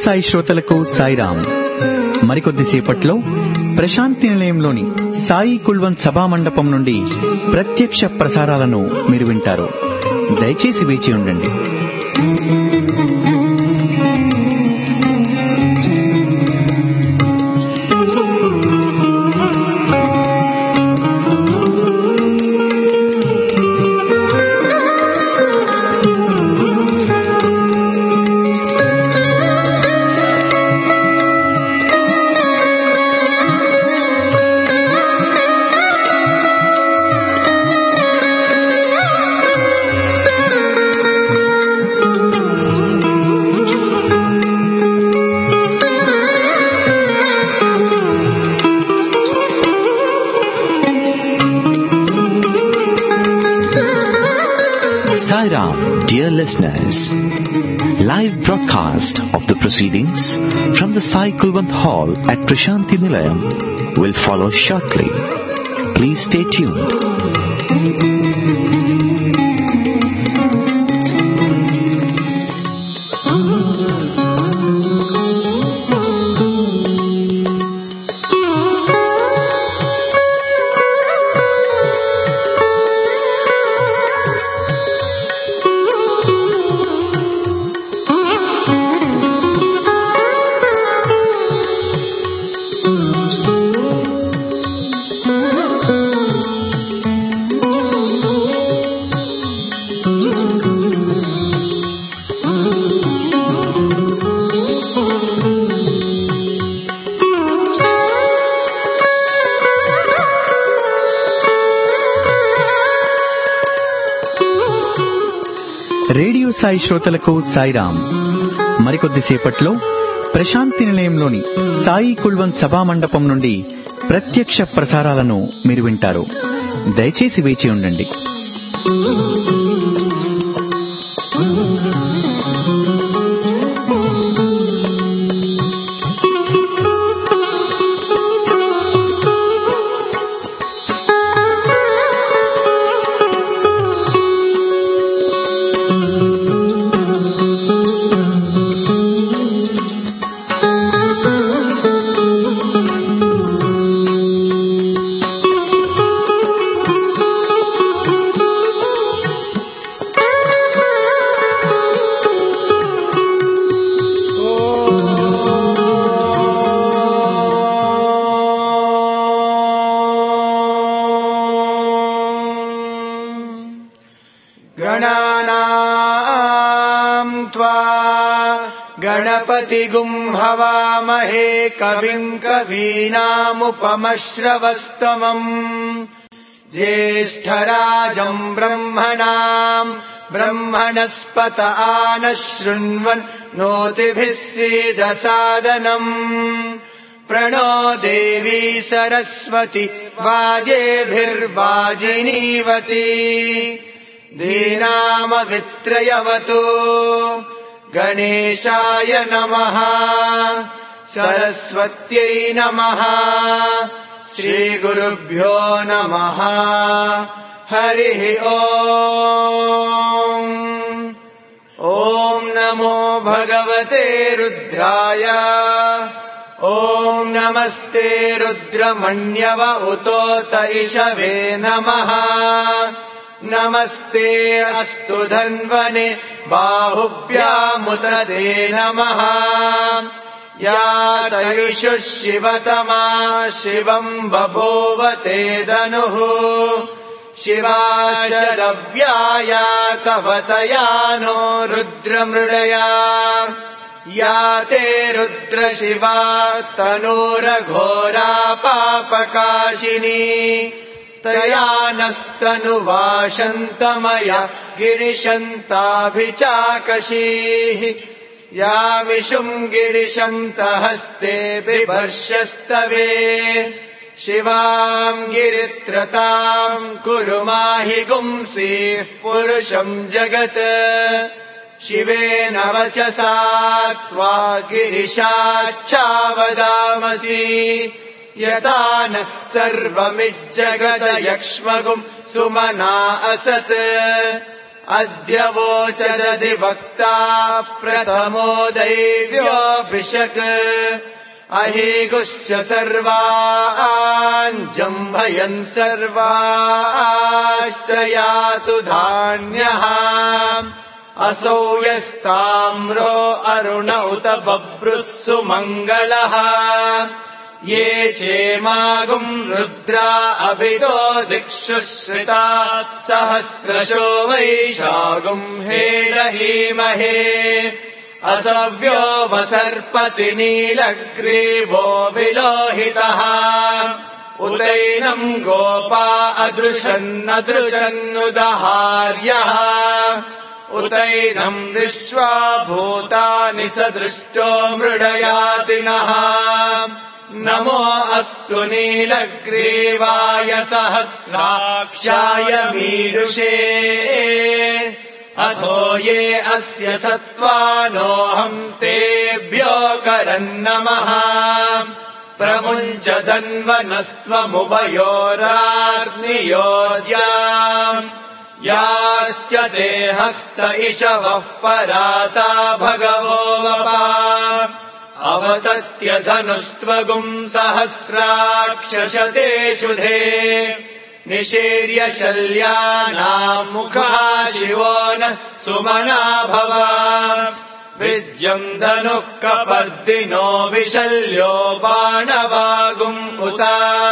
సాయి శ్రోతలకు సాయిరామ్. మరికొద్దిసేపట్లో ప్రశాంతి నిలయంలోని సాయి కుల్వంత్ సభా మండపం నుండి ప్రత్యక్ష ప్రసారాలను మీరు వింటారు. దయచేసి వేచి ఉండండి. Sairam, dear listeners, live broadcast of the proceedings from the Sai Kulwant Hall at Prashanti Nilayam will follow shortly. Please stay tuned. Radio Sai శ్రోతలకు సాయిరామ్. మరికొద్దిసేపట్లో ప్రశాంతి నిలయంలోని సాయి కుల్వంత్ సభా మండపం నుండి ప్రత్యక్ష ప్రసారాలను మీరు వింటారు. దయచేసి వేచి ఉండండి. गणपतिगुं हवामहे कविं कवीनामुपमश्रवस्तमम् ज्येष्ठराजं ब्रह्मणाम् ब्रह्मणस्पत आनः शृण्वन् नोतिभिः सीदसादनम् प्रणो देवी सरस्वती वाजेभिर्वाजिनीवती धीनामवित्रयवतु गणेशाय नमः सरस्वत्यै नमः श्रीगुरुभ्यो नमः हरिः ओम् ॐ नमो भगवते रुद्राय ॐ नमस्ते रुद्रमण्यव उतोत इषवे नमः नमस्ते अस्तु धन्वने बाहुभ्यामुदते नमः या तयुषुः शिवतमा शिवम् बभूवते धनुः शिवा शरव्याया कवतया नो रुद्रमृडया या ते रुद्रशिवा तनूरघोरा पापकाशिनी तया नस्तनुवाशन्तमया गिरिशन्ताभिचाकशीः यामिषुम् गिरिशन्तहस्ते बिभर्षस्तवे शिवाम् गिरित्रताम् कुरु माहि गुंसीः पुरुषम् जगत् शिवेन वचसा त्वा गिरिशाच्छावदामसि यथा नः सर्वमिज्जगदयक्ष्मगुम् सुमना असत् अद्य वोचदधिवक्ता प्रथमो दैव्योऽभिषक् अहीगुश्च सर्वान् जम्भयन् सर्वाश्च यातु धान्यः असौ यस्ताम्रो अरुण उत बभ्रुः सुमङ्गलः ये चेमागुम् रुद्रा अभितो दिक्षुश्रिता सहस्रशो वैशागुम् हेडहीमहे असव्यो वसर्पति नीलग्रीवो विलोहितः उदैनम् गोपा अदृशन्नदृशन्नुदहार्यः उदैनम् विश्वा भूतानि सदृष्टो मृडयातिनः नमो अस्तु नीलग्रीवाय सहस्राक्षाय मीडुषे अथो ये अस्य सत्त्वानोऽहम् तेभ्यो करन्नमः प्रमुञ्च धन्वनस्त्वमुभयोरार्नियोज्या याश्च ते हस्त इषवः पराता भगवो वपा अवतत्य धनुस्वगुम् सहस्राक्षशतेषुधे निशीर्य शल्यानाम् मुखा शिवो न सुमना भव विद्यम् धनुः कपर्दिनो विशल्यो बाणवागुम् उत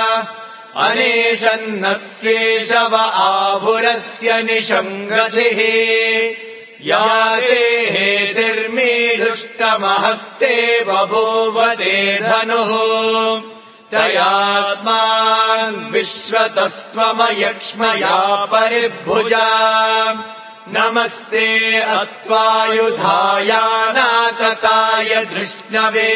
अनेशन्नस्येषव आभुरस्य निषङ्गधिः या ते हेतिर्मीढुष्टमहस्ते बभूव ते धनुः तयास्मान् विश्वतस्त्वमयक्ष्मया परिभुजा नमस्ते अस्त्वायुधायानातताय धृष्णवे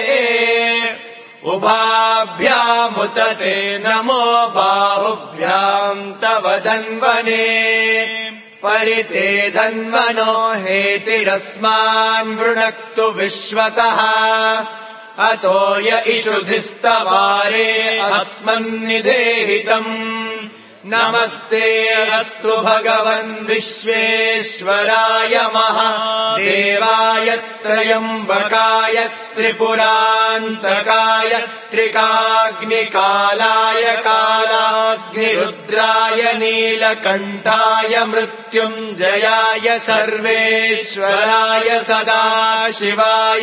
उभाभ्यामुत ते नमो बाहुभ्याम् तव धन्वने परिते धन्वनो हेतिरस्मान् वृणक्तु विश्वतः अतो य इषुधिस्तवारे अस्मन्निदेहितम् नमस्ते अस्तु भगवन् विश्वेश्वराय महादेवाय त्रयम्बकाय त्रिपुरान्तकाय त्रिकाग्निकालाय कालाग्निरुद्राय नीलकण्ठाय मृत्युञ्जयाय सर्वेश्वराय सदाशिवाय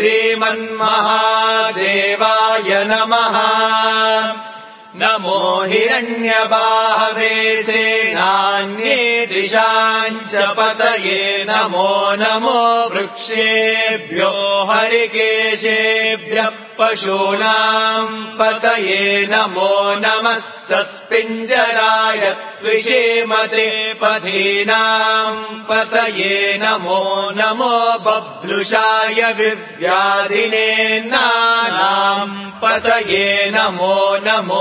श्रीमन्महादेवाय नमः नमो हिरण्यबाहवे सेनान्ये दिशाम् च पतये नमो नमो वृक्षेभ्यो हरिकेशेभ्यः पशूनाम् पतये नमो नमः सस्पिञ्जराय त्विषेमते पथीनाम् पतये नमो नमो बभ्लुषाय विव्याधिनेन्नानाम् पतये नमो नमो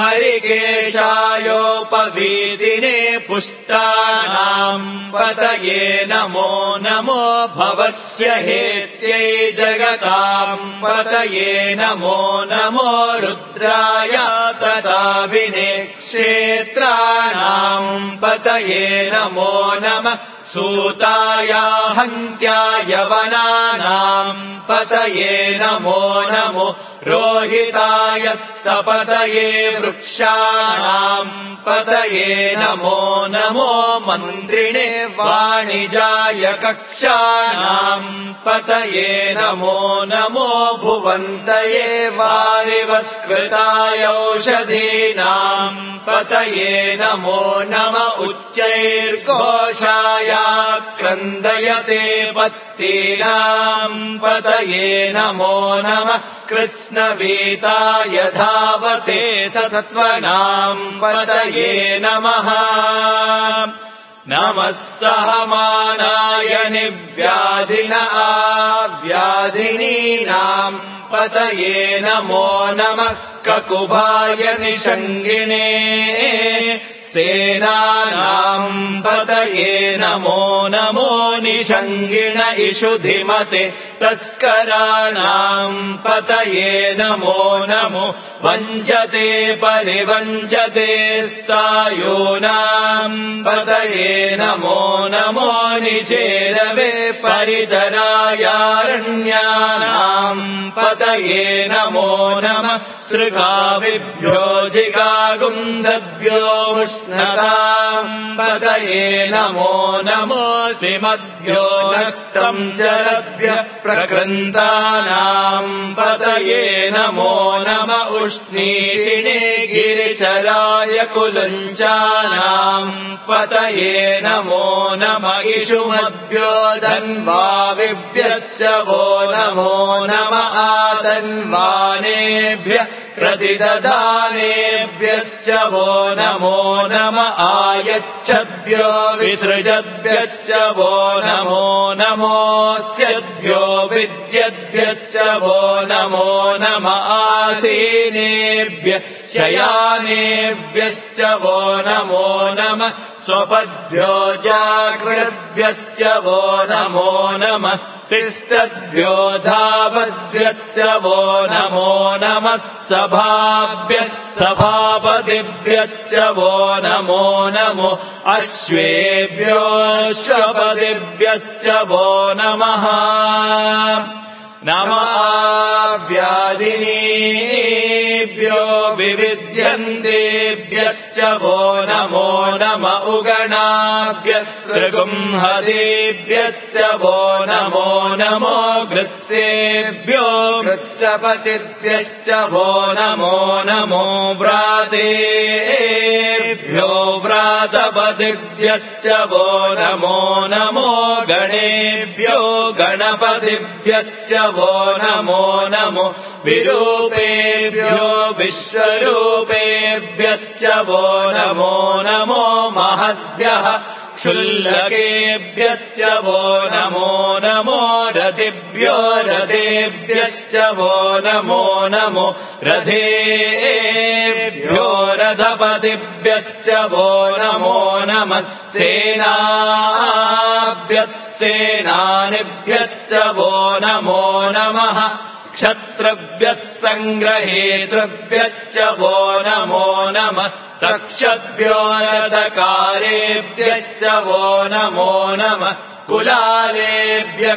हरिकेशायोपवीदिने पुष्टानाम् पतये नमो नमो भवस्य हेत्यै जगताम् पतये नमो नमो रुद्राय तदाभिने क्षेत्राणाम् पतये नमो नमः सूताय हन्त्याय वनानाम् पतये नमो नमो रोहिताय स्तपतये वृक्षाणाम् पतये नमो नमो मन्त्रिणे वाणिजाय कक्षाणाम् पतये नमो नमो भुवन्तये वारिवस्कृताय औषधीनाम् पतये नमो नम उच्चैर्घोषाय क्रन्दयते पत्तीनाम् पतये नमो नमः कृष्णवीताय धावते सत्त्वनाम् पतये नमः नमः सहमानाय निव्याधिन आव्याधिनीनाम् पतये नमो नमः ककुभाय निषङ्गिणे सेनानाम् पतये नमो नमो निषङ्गिण इषुधिमते तस्कराणाम् पतये नमो नमो वञ्चते परिवञ्चते स्थायूनाम् पतये नमो नमो निषेदवे परिचरायारण्यानाम् पतये नमो नमः सृगाविभ्यो जिगागुंसद्भ्यो उष्णताम् पतये नमो नमो सिमद्भ्यो नक्तम् जलद्भ्यः प्रकृन्तानाम् पतये नमो नम उष्णीषिणे गिरिचराय कुलञ्चानाम् पतये नमो नम इषुमद्भ्यो धन्वाविभ्यश्च वो नमो नम आतन्वानेभ्यः प्रतिददानेभ्यश्च वो नमो नम आयच्छद्भ्यो विसृजद्भ्यश्च वो नमो नमोऽस्यद्भ्यो विद्यद्भ्यश्च वो नमो नम आसीनेभ्यः शयानेभ्यश्च वो नमो नम स्वपद्भ्यो जाग्रद्भ्यश्च वो नमो नमः शिष्टद्भ्यो धावद्भ्यश्च वो नमो नमः सभाभ्यः सभापतिभ्यश्च वो नमो नमो अश्वेभ्योऽश्वपतिभ्यश्च वो नमः नमाव्यादिनीभ्यो विविध्यन्तेभ्यश्च वो नमो नम उगणाभ्यस्त्रिगुंहदेभ्यश्च वो नमो नमो गृत्सेभ्यो गृत्सपतिभ्यश्च वो नमो नमो व्रातेभ्यो व्रातपतिभ्यश्च वो नमो नमो गणेभ्यो गणपतिभ्यश्च वो नमो नमो विरूपेभ्यो विश्वरूपेभ्यश्च वो नमो नमो महद्भ्यः क्षुल्लकेभ्यश्च वो नमो नमो रथिभ्यो रथेभ्यश्च वो नमो नमो रथेभ्यो रथपतिभ्यश्च वो नमो नमः सेनाभ्यः वो नमो नमः क्षत्रभ्यः सङ्ग्रहेतृभ्यश्च वो नमो नमः तक्षद्भ्यो रथकारेभ्यश्च वो नमो नमः कुलालेभ्यः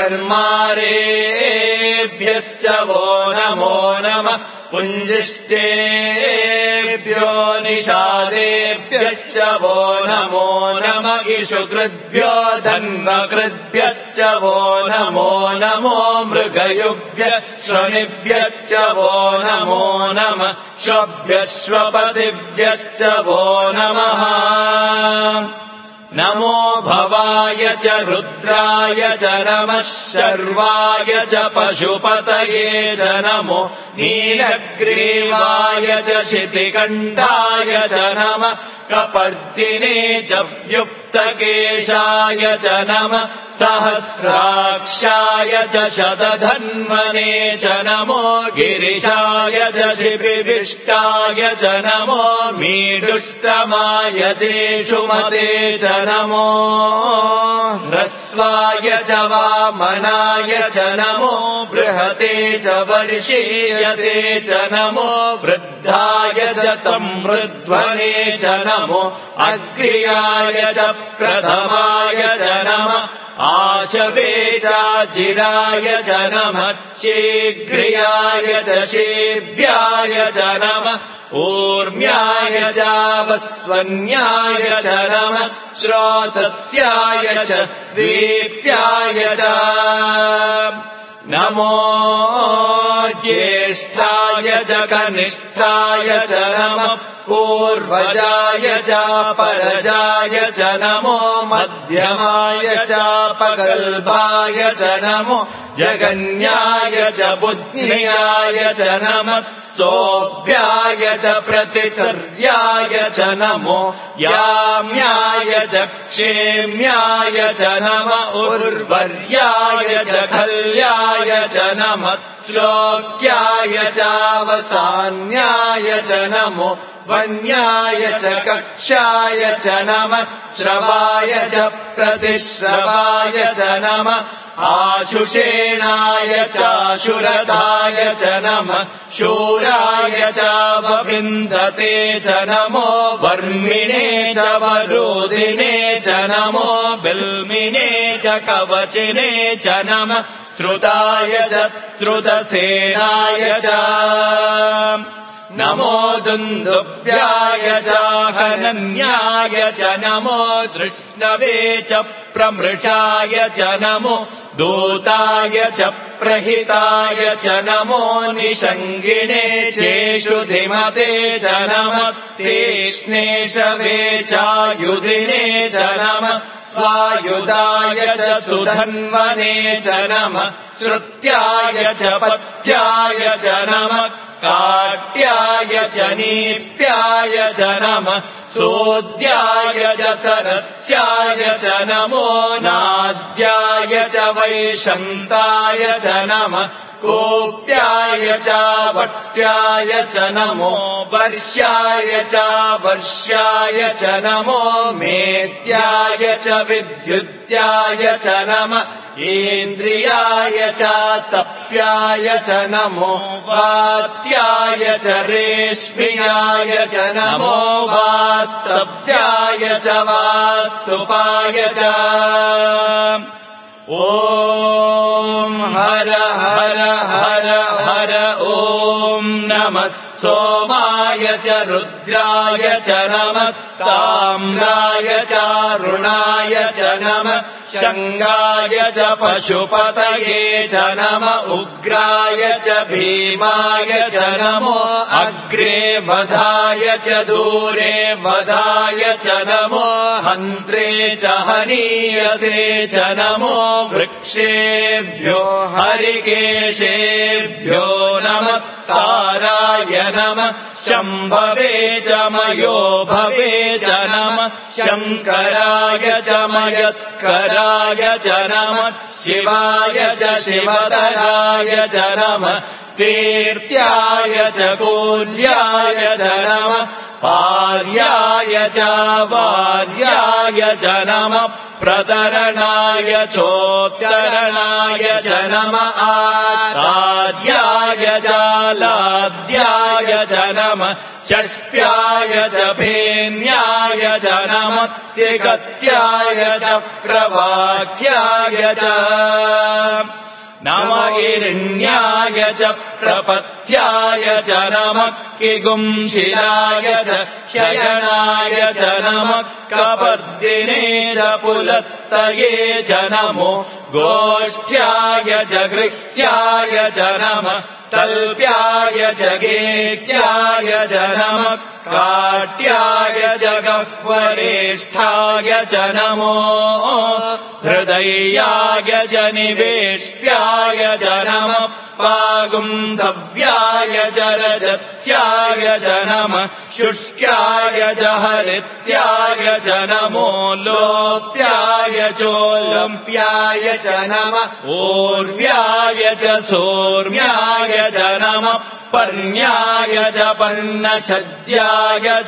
कर्मारेभ्यश्च वो नमो नमः पुञ्जिष्टेभ्यो निषादेभ्यश्च वो नमो नम इषुकृद्भ्यो धन्वकृद्भ्यश्च वो नमो नमो मृगयुभ्यः श्वनिभ्यश्च वो नमो नमः श्वभ्यश्वपतिभ्यश्च वो नमः नमो भवाय च रुद्राय च नमः शर्वाय च पशुपतये च नमो नीलग्रीवाय च शितिकण्ठाय च नमः कपर्दिने च व्युक्तकेशाय च नमः सहस्राक्षाय च शतधन्वने च नमो गिरिशाय च शिबिविष्टाय च नमो मीडुष्टमाय तेषुमते च नमो ह्रस्वाय च वामनाय च नमो बृहते च वर्षीयसे च नमो वृद्धाय च समृद्ध्वने च नमो अग्र्याय च प्रथमाय च नमः आशवे चाचिराय च नमः शीघ्रियाय च शेभ्याय च नमः ऊर्म्याय चावस्वन्याय च नमः श्रोतस्याय च दीप्याय च नमो ज्येष्ठाय च कनिष्ठाय च नमः पूर्वजाय च परजाय च नमो मध्यमाय च पगल्भाय च नमो जगन्याय च बुद्ध्याय च नमः सोऽभ्याय च प्रतिसर्याय च नमो याम्याय च क्षेम्याय च नमः उर्वर्याय च खल्याय च नमः श्लोक्याय चावसान्याय च नमो वन्याय च कक्षाय च नमः श्रवाय च प्रतिश्रवाय च नमः आशुषेणाय चाशुरताय च नमः शूराय चावविन्दते च नमो वर्मिणे च वरोधिने च नमो बिल्मिने च कवचिने च नमः श्रुताय च श्रुतसेनाय च नमो दुन्दुभ्याय चाहनन्याय च नमो धृष्णवे च प्रमृषाय च नमो दूताय च प्रहिताय च नमो निषङ्गिणे चेषुधिमते च नमस्तेष्णेशवे चायुधिने च नमः स्वायुधाय च सुधन्वने च नमः श्रुत्याय च पत्याय च नमः काट्याय च नीप्याय च नमः सोद्याय च सरस्याय च नमो नाद्याय च वैशन्ताय च नमः कोप्याय च वट्याय च नमो वर्ष्याय च वर्ष्याय च नमो मेद्याय च विद्युत्याय च नमः इन्द्रियाय च तप्याय च नमो वात्याय च रेश्मियाय च नमो वास्तव्याय च वास्तुपाय च ॐ हर हर हर हर ॐ नमः सोमाय च रुद्राय च नमः ताम्राय च रुणाय च नमः शङ्गाय च पशुपतये च नमः उग्राय च भीमाय च नमो अग्रे वधाय च दूरे वधाय च नमो हन्त्रे च हनीयसे च नमो वृक्षेभ्यो हरिकेशेभ्यो नमस्ताराय नमः शम्भवे च मयो भवे च नमः शङ्कराय च मयस्कराय च नमः शिवाय च शिवतराय च नमः तीर्थ्याय च कोल्याय च नमः पार्याय च वार्याय च नमः प्रतरणाय चोत्तरणाय च नमः आचार्याय च लाद्याय च नमः षष्प्याय च भेन्याय च नमः सिगत्याय च प्रवाक्याय च नमः हिरण्याय च प्रपथ्याय च नमः किगुंशिलाय च शयनाय च नमः कपर्दिने च पुलस्तये च नमो गोष्ठ्याय च गृह्याय च नमः तल्प्याय च गेह्याय च नमः काट्याय च गह्वरेष्ठाय च नमो हृदयाय च निवेश्याय च नमः पागुंसव्याय च रजस्याय च नमः शुष्क्याय च हरित्याय च नमो लोप्याय चोलम्प्याय च नमः ऊर्व्याय च सोर्म्याय च नमः पर्ण्याय च पर्णछद्याय च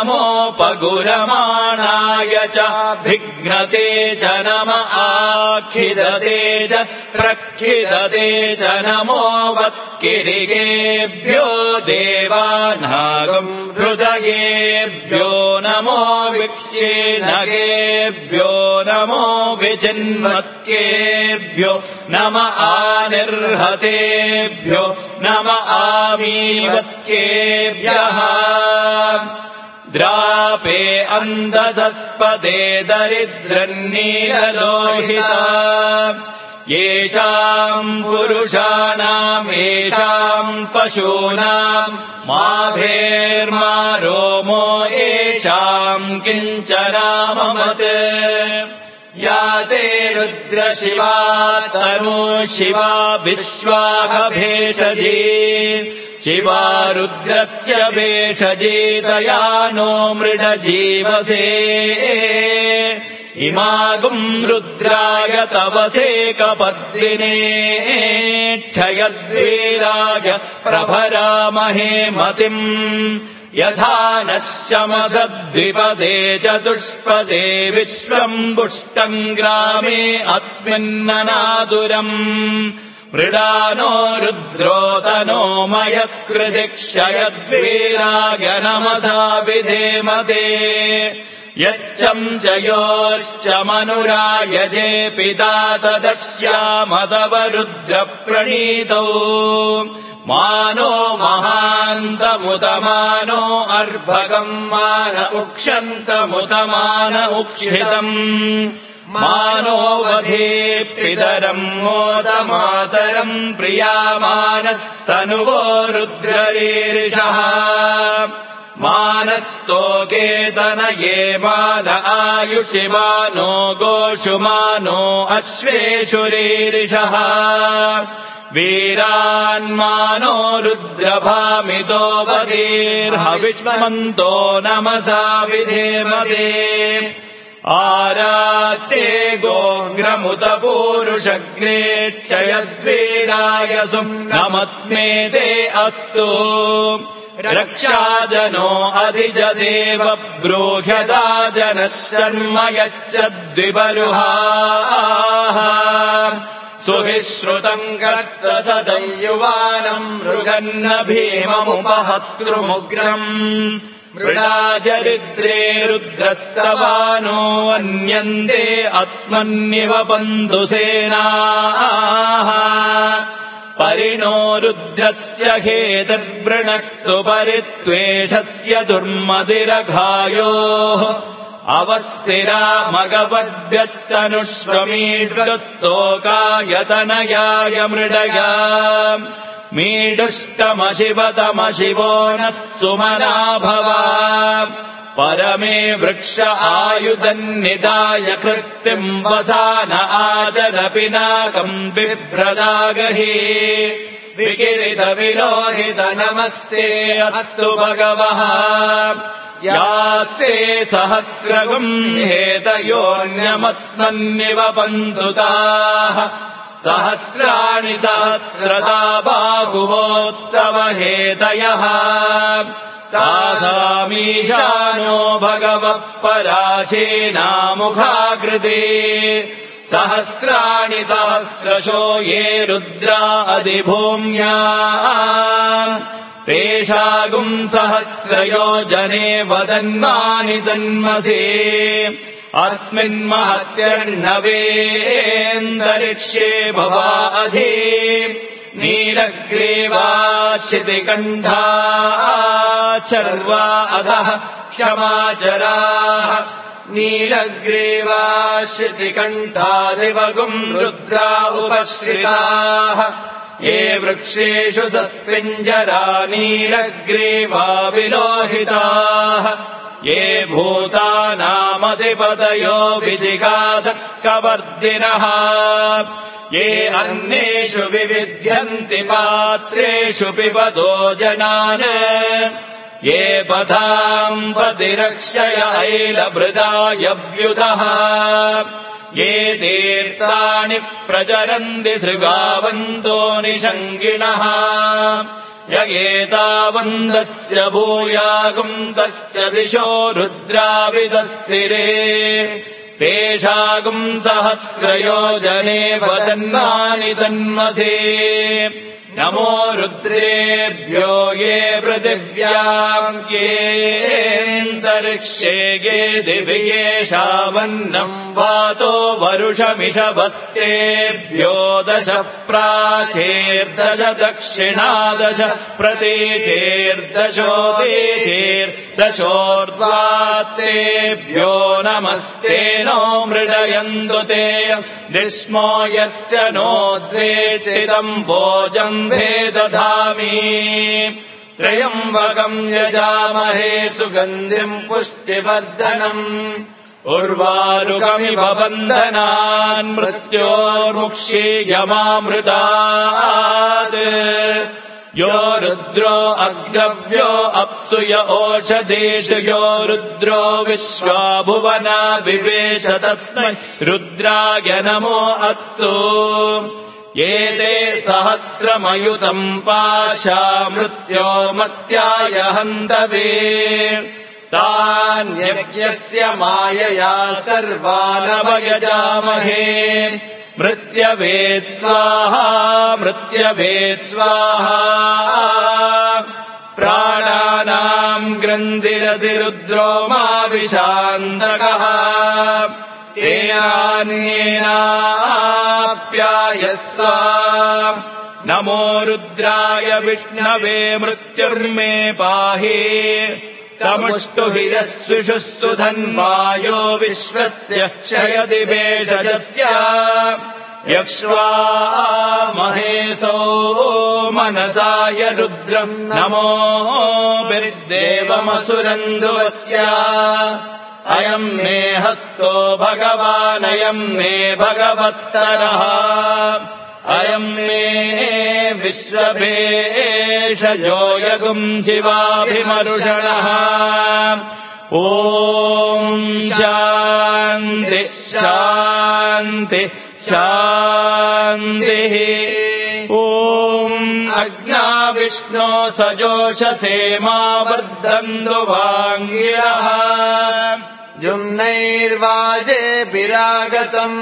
नमोपगुरमाणाय च भिघ्नते च नमः आखिदते च प्रखिदते च नमो वत्किरिकेभ्यो देवानागम् हृदयेभ्यो नमो विक्षेणगेभ्यो नमो विचिन्वत्केभ्यो नम आनिर्हतेभ्यो नम आमीवत्केभ्यः द्रापे अन्धसस्पदे दरिद्रन्नीललोहिता येषाम् पुरुषाणाम् येषाम् पशूनाम् माभेर्मा रोमो येषाम् किञ्चनाममत् या ते रुद्रशिवा तनु शिवा विश्वाह भेषजी शिवा रुद्रस्य भेषजी तया नो मृडजीवसे इमागुम् रुद्राय तवसेकपद्दिने क्षयद्वीराय प्रभरामहे मतिम् यथा नः शमसद्विपदे चतुष्पदे विश्वम् पुष्टम् ग्रामे अस्मिन्ननादुरम् मृडानो रुद्रोतनो मयस्कृति क्षयद्वीराय नमसा विधेमते यच्चम् च योश्च मनुरायजे पिता तदस्यामतव रुद्रप्रणीतौ मानो महान्तमुतमानो अर्भकम् मान उक्षन्तमुतमान उक्षितम् मानो वधे पितरम् मोदमातरम् प्रियामानस्तनुवो रुद्ररीरिषः मानस्तोकेतनये मान आयुषि मानो गोषु मानो अश्वेषु रीरिषः वीरान्मानो रुद्रभामितो वधीर्हविष्मन्तो नमसा विधेमते आरात्ते गोङ्ग्रमुत पूरुषग्ने क्षयद्वीराय सुम्नमस्मे ते अस्तु रक्षाजनो अधिजदेव ब्रूह्यता जनः शर्म यच्चद्विबरुहाः सुविश्रुतम् कर्तसदम् युवानम् मृगन्न भीममुपहतृमुग्रम् मृडाचरिद्रे रुद्रस्तवानो अन्यन्ते अस्मन्निव बन्धुसेनाः परिणो रुद्रस्य हेतर्वृणक्तु परित्वेषस्य दुर्मदिरघायोः अवस्थिरा मगवद्भ्यस्तनुष्वमीडस्तोकायतनयाय मृडया मीडुष्टमशिवतमशिवो नः सुमना भवा परमे वृक्ष आयुधन्निदाय कृत्तिम् वसान आचर पिनाकम् बिभ्रदागहि विकिरितविलोहित नमस्ते अस्तु भगवः यास्ते सहस्रगुम् हेतयोऽन्यमस्मन्निव बन्धुताः सहस्राणि सहस्रदा बाहुवोत्सव हेतयः तासामीशानो भगवः पराचेनामुखाकृते सहस्राणि सहस्रशो ये रुद्रा अधिभूम्या तेषागुम् सहस्रयोजने वदन्मानि तन्मसे अस्मिन्महत्यर्णवेन्दरिक्ष्ये भवा अधि नीलग्रीवाशितिकण्ठा चर्वा अधः क्षमाचराः नीलग्रीवाशितिकण्ठादिवगुम् रुद्रा उपश्रिताः ये वृक्षेषु सस्पिञ्जरा नीलग्रीवा विलोहिताः ये भूतानामधिपतयो विजिगासक्कवर्दिनः ये अन्नेषु विविध्यन्ति पात्रेषु पिबतो जनान् ये पथाम् पतिरक्षय ऐलभृदायव्युतः ये तीर्थानि प्रचरन्ति सृगावन्तो निषङ्गिणः य एतावन्दस्य भूयागुंसस्य दिशो रुद्राविदस्थिरे तेषागुम् सहस्रयोजने वदन्मानि तन्मसे नमो रुद्रेभ्यो ये पृथिव्याम् येऽन्तरिक्षे ये दिवि येषावन्नम् वातो वरुषमिषभस्तेभ्यो 10 प्राचेर्दश दक्षिणादश प्रतीचेर्दशोदेचेर्दशोर्ध्वास्तेभ्यो नमस्ते नो मृडयन्तु ते निष्मो यश्च नो द्वेष्टितम् भोजम् भेदधामि त्र्यम्बकम् यजामहे सुगन्धिम् पुष्टिवर्धनम् उर्वारुकमिव बन्धनान् मृत्योर्मुक्षीयमामृतात् यो रुद्रो अग्रव्यो अप्सुय ओषधेषु यो रुद्रो विश्वा भुवना विवेश तस्मै रुद्राय नमो अस्तु। एते सहस्रमयुतम् पाशा मृत्यो मत्याय हन्तवे तान्यज्ञस्य मायया सर्वानवयजामहे मृत्यवे स्वाहा मृत्यवे स्वाहा। प्राणानाम् ग्रन्थिरसि रुद्रो मा विशान्तकः तेनान्येनाप्यायस्व। नमो रुद्राय विष्णवे मृत्युर्मे पाहि तमुष्टुहि यस्विषुस्तु धन्वायो विश्वस्य क्षयति भेषजस्य यक्ष्वा महेशो मनसाय रुद्रम् नमो विद्देवमसुरन्धुवस्य। अयम् मे हस्तो भगवानयम् मे भगवत्तरः अयम् मे विश्वभेषजो यगुम् शिवाभिमरुषणः। ॐ शान्ति शान्ति शान्तिः। ॐ अग्ना विष्णो सजोषसे मा वर्धन्तु वाङ्गिरः जुम्नैर्वाजेभिरागतम्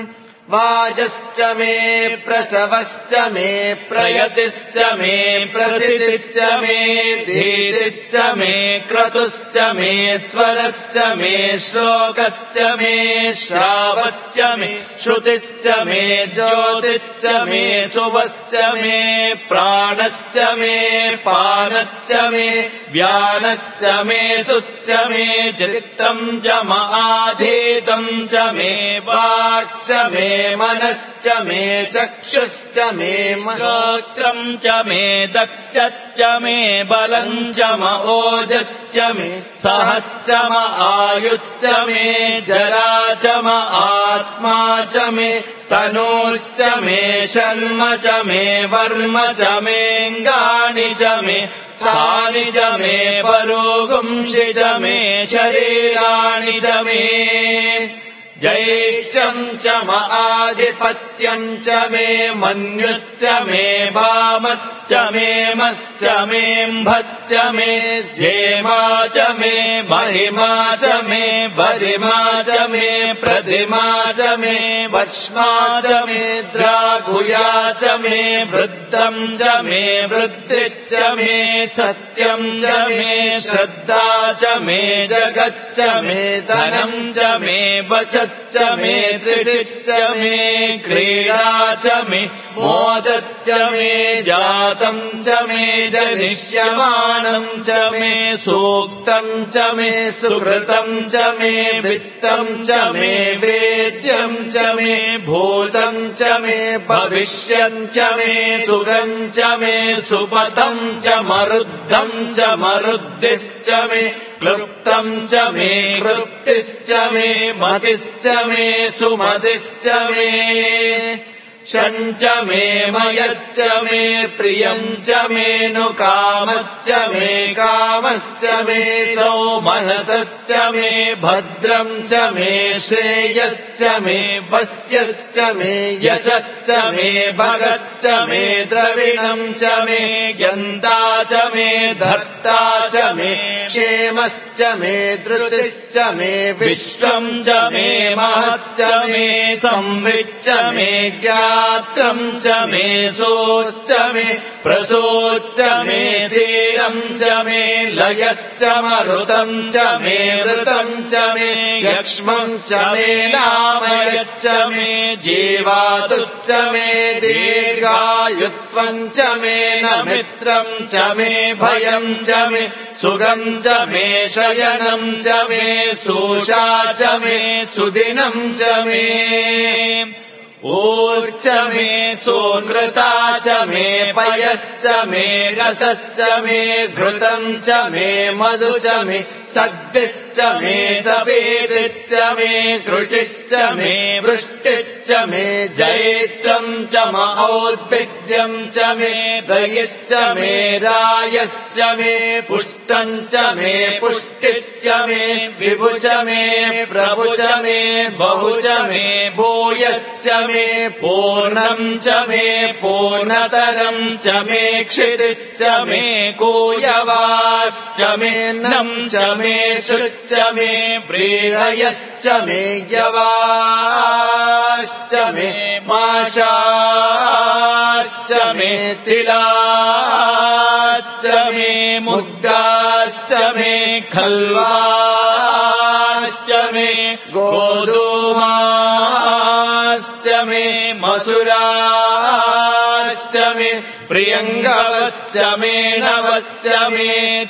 वाजश्च मे प्रसवश्च मे प्रयतिश्च मे प्रसिद्धिश्च मे धीतिश्च मे क्रतुश्च मे स्वरश्च मे श्लोकश्च मे श्रावश्च मे श्रुतिश्च मे ज्योतिश्च मे शुभश्च मे प्राणश्च मे पानश्च मे व्यानश्च मे सुश्च मे चित्तम् च महाधीतम् च मे वाक् मे मनश्च मे चक्षुश्च मे श्रोत्रम् च मे दक्षश्च मे बलम् च म ओजश्च मे सहश्च म आयुश्च मे जरा च म आत्मा च मे तनूश्च मे शर्म च मे वर्म च मेऽङ्गानि च मे स्थानि च मे परोगुंषि च मे शरीराणि च मे ज्येष्ठम् च म आधिपत्यम् च मे मन्युश्च मे भामश्च मे मश्च मेऽम्भश्च मे जेमा च मे महिमा च मे वरिमा च मे प्रतिमा च मे वश्मा च मे द्रागुया च मे वृद्धम् च मे वृद्धिश्च मे सत्यम् च मे श्रद्धा च मे जगच्च मे धनम् च मे वचश्च मे त्रिशिश्च मे क्रीडा च मे मोदश्च मे जातम् च मे जनिष्यमाणम् च मे सूक्तम् च मे सुकृतम् च मे वित्तम् च मे वेद्यम् च मे भूतम् च मे भविष्यम् च मे सुगम् च मे सुपथम् च मरुद्धम् च मरुद्धिश्च मे क्लृप्तम् च मे क्लृप्तिश्च मे मतिश्च मे सुमतिश्च मे शञ्च मे मयश्च मे प्रियम् च मे नु कामश्च मे कामश्च मे सौमनसश्च मे भद्रम् च मे श्रेयश्च मे वस्यश्च मे यशश्च मे भगश्च मे द्रविणम् च मे यन्ता च मे धर्ता च मे क्षेमश्च मे धृतिश्च मे विश्वम् च मे महश्च मे संविच्च मे ज्ञात्रम् च मे सोश्च मे प्रसोश्च मे सीरम् च मे लयश्च मरुतम् च मे वृतम् च मे यक्ष्मम् च मे नामयच्च मे जीवातुश्च मे दीर्घायुत्वम् च मे न मित्रम् च मे भयम् च मे सुगम् च मे शयनम् च मे सूषा च मे सुदिनम् च मे ऊर्च मे सोनृता च मे पयश्च मे रसश्च मे घृतम् च मे मधु च मे सद्दिश्च च मे सपेतिश्च मे कृषिश्च मे वृष्टिश्च मे जैत्रम् च महोद्भिद्यम् च मे दयिश्च मे रायश्च मे पुष्टम् च मे पुष्टिश्च मे विभु च मे प्रभु च मे बहु च मे भूयश्च मे पूर्णम् च मे पूर्णतरम् च मे क्षितिश्च मे कूयवाश्च मे नम् च मे शुच्च मे व्रीहयश्च मे यवाश्च मे माशाश्च मे तिलाश्च मे मुग्धाश्च मे खल्वाश्च मे गोधूमाश्च मे मसुराश्च मे प्रियङ्गवश्च मे नवश्च मे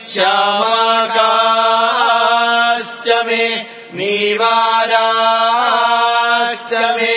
श्यामाकाश्च मे नीवाराश्च मे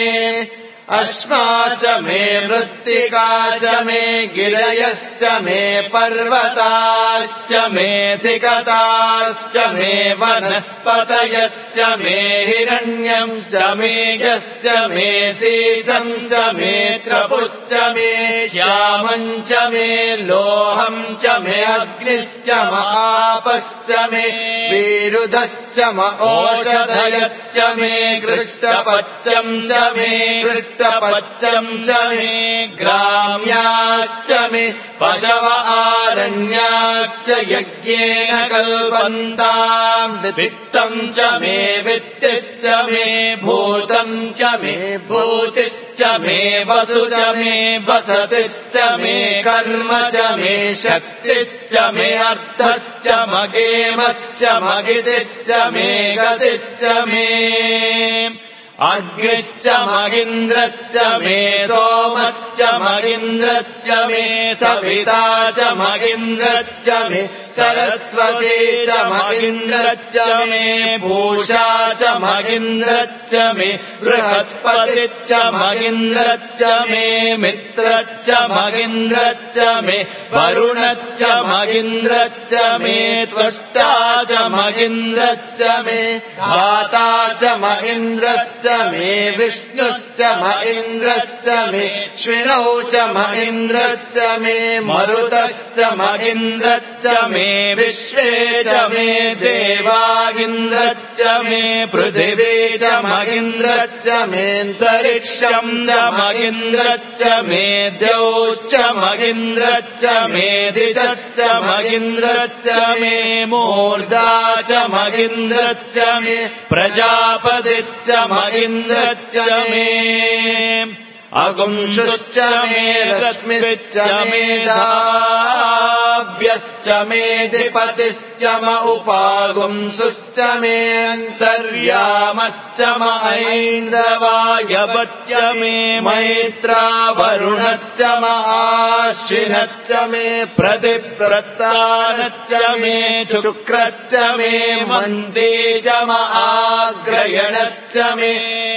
अश्मा च मे मृत्तिका च मे गिरयश्च मे पर्वताश्च मे सिकताश्च मे वनस्पतयश्च मे हिरण्यम् च मे यश्च मे सीसम् च मे त्रपुश्च मे श्यामम् च मे लोहम् च मे अग्निश्च महापश्च मे विरुधश्च ओषधयश्च मे कृष्टपच्चम् च मे पच्चम् च मे ग्राम्याश्च मे पशव आरण्याश्च यज्ञेन कल्पन्ताम् वित्तम् च मे वित्तिश्च मे भूतम् च मे भूतिश्च मे वसु च मे वसतिश्च मे कर्म च मे शक्तिश्च मे अर्थश्च मगेमश्च मगितिश्च मे गतिश्च मे अग्निश्च मगिन्द्रश्च मे सोमश्च मगिन्द्रश्च मे सविता च मगिन्द्रश्च मे सरस्वती च मगिन्द्रश्च मे पूषा च मगिन्द्रश्च मे बृहस्पतिश्च मगिन्द्रश्च मे मित्रश्च मगिन्द्रश्च मे वरुणश्च मगिन्द्रश्च मे त्वष्टा च मगिन्द्रश्च मे धाता च मगिन्द्रश्च मे विष्णुश्च मगिन्द्रश्च मे श्विनौ च मगिन्द्रश्च मे मरुतश्च मगिन्द्रश्च मे विश्वे च मे देवागिन्द्रश्च मे पृथिवी च मगिन्द्रश्च मेऽन्तरिक्षम् च मगिन्द्रश्च मे द्यौश्च मगिन्द्रश्च मे दिशश्च मगिन्द्रश्च मे मूर्धा च मगिन्द्रश्च मे प्रजापतिश्च मगिन्द्रश्च मे अगुंशुश्च मे रश्मिश्च मे दाव्यश्च मे दिपतिश्च म उपागुंसुश्च मे अन्तर्यामश्च म ऐन्द्रवायवश्च मे मैत्रा वरुणश्च म आश्विनश्च मे प्रतिप्रस्थानश्च मे शुक्रश्च मे मन्दे च म आग्रयणश्च मे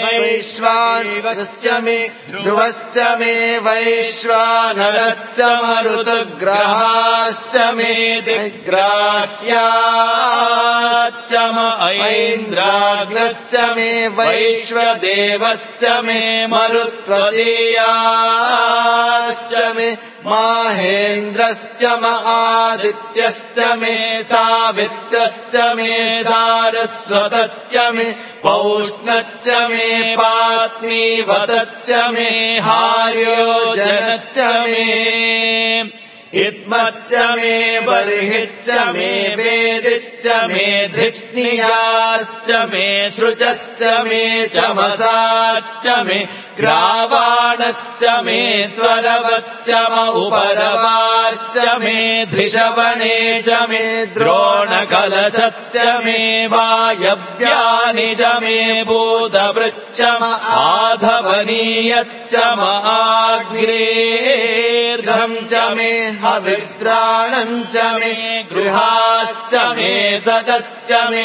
वैश्वानरश्च मे ध्रुवश्च मे वैश्वानरश्च मरुतग्रहाश्च मे दिग्राह्याश्च म ऐन्द्राग्नश्च मे वैश्वदेवश्च मे मरुत्वदीयाश्च मे माहेन्द्रश्च म आदित्यश्च मे सावित्रश्च मे सारस्वतश्च मे पौष्णश्च मे पात्नीवतश्च मे हार्योजनश्च मे इद्मश्च मे बर्हिश्च मे वेदिश्च मे धिष्णियाश्च मे श्रुचश्च मे चमसाश्च मे ग्रावाणश्च मे स्वरवश्च म उपरवाश्च मे धृषवणे च मे द्रोणकलशश्च मे वायव्यानि च मे भूतवृच्च म आधवनीयश्च म आग्नेर्घम् च मे हविद्राणम् च मे गृहाश्च मे सदश्च मे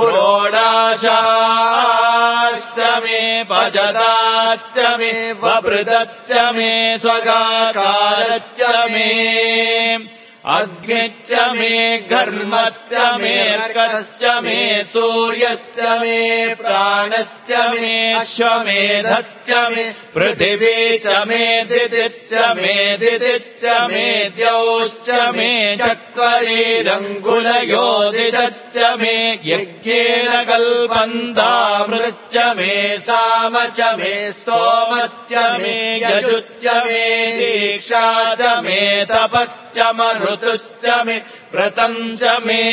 पुरोडाशाश्च मे पचदाश्च मे वभृतश्च मे स्वगाकारश्च मे अग्निश्च मे घर्मश्च मे अर्कश्च मे सूर्यश्च मे प्राणश्च मे अश्वमेधश्च मे पृथिवी च मे दितिश्च मे दितिश्च मे द्यौश्च मे चत्वरीरङ्गुलयो दिशश्च मे यज्ञेन कल्पन्तामृतश्च मे साम च मे स्तोमश्च मे यजुश्च मे दीक्षा च मे तपश्च मरुतुश्च मे व्रतम् च मे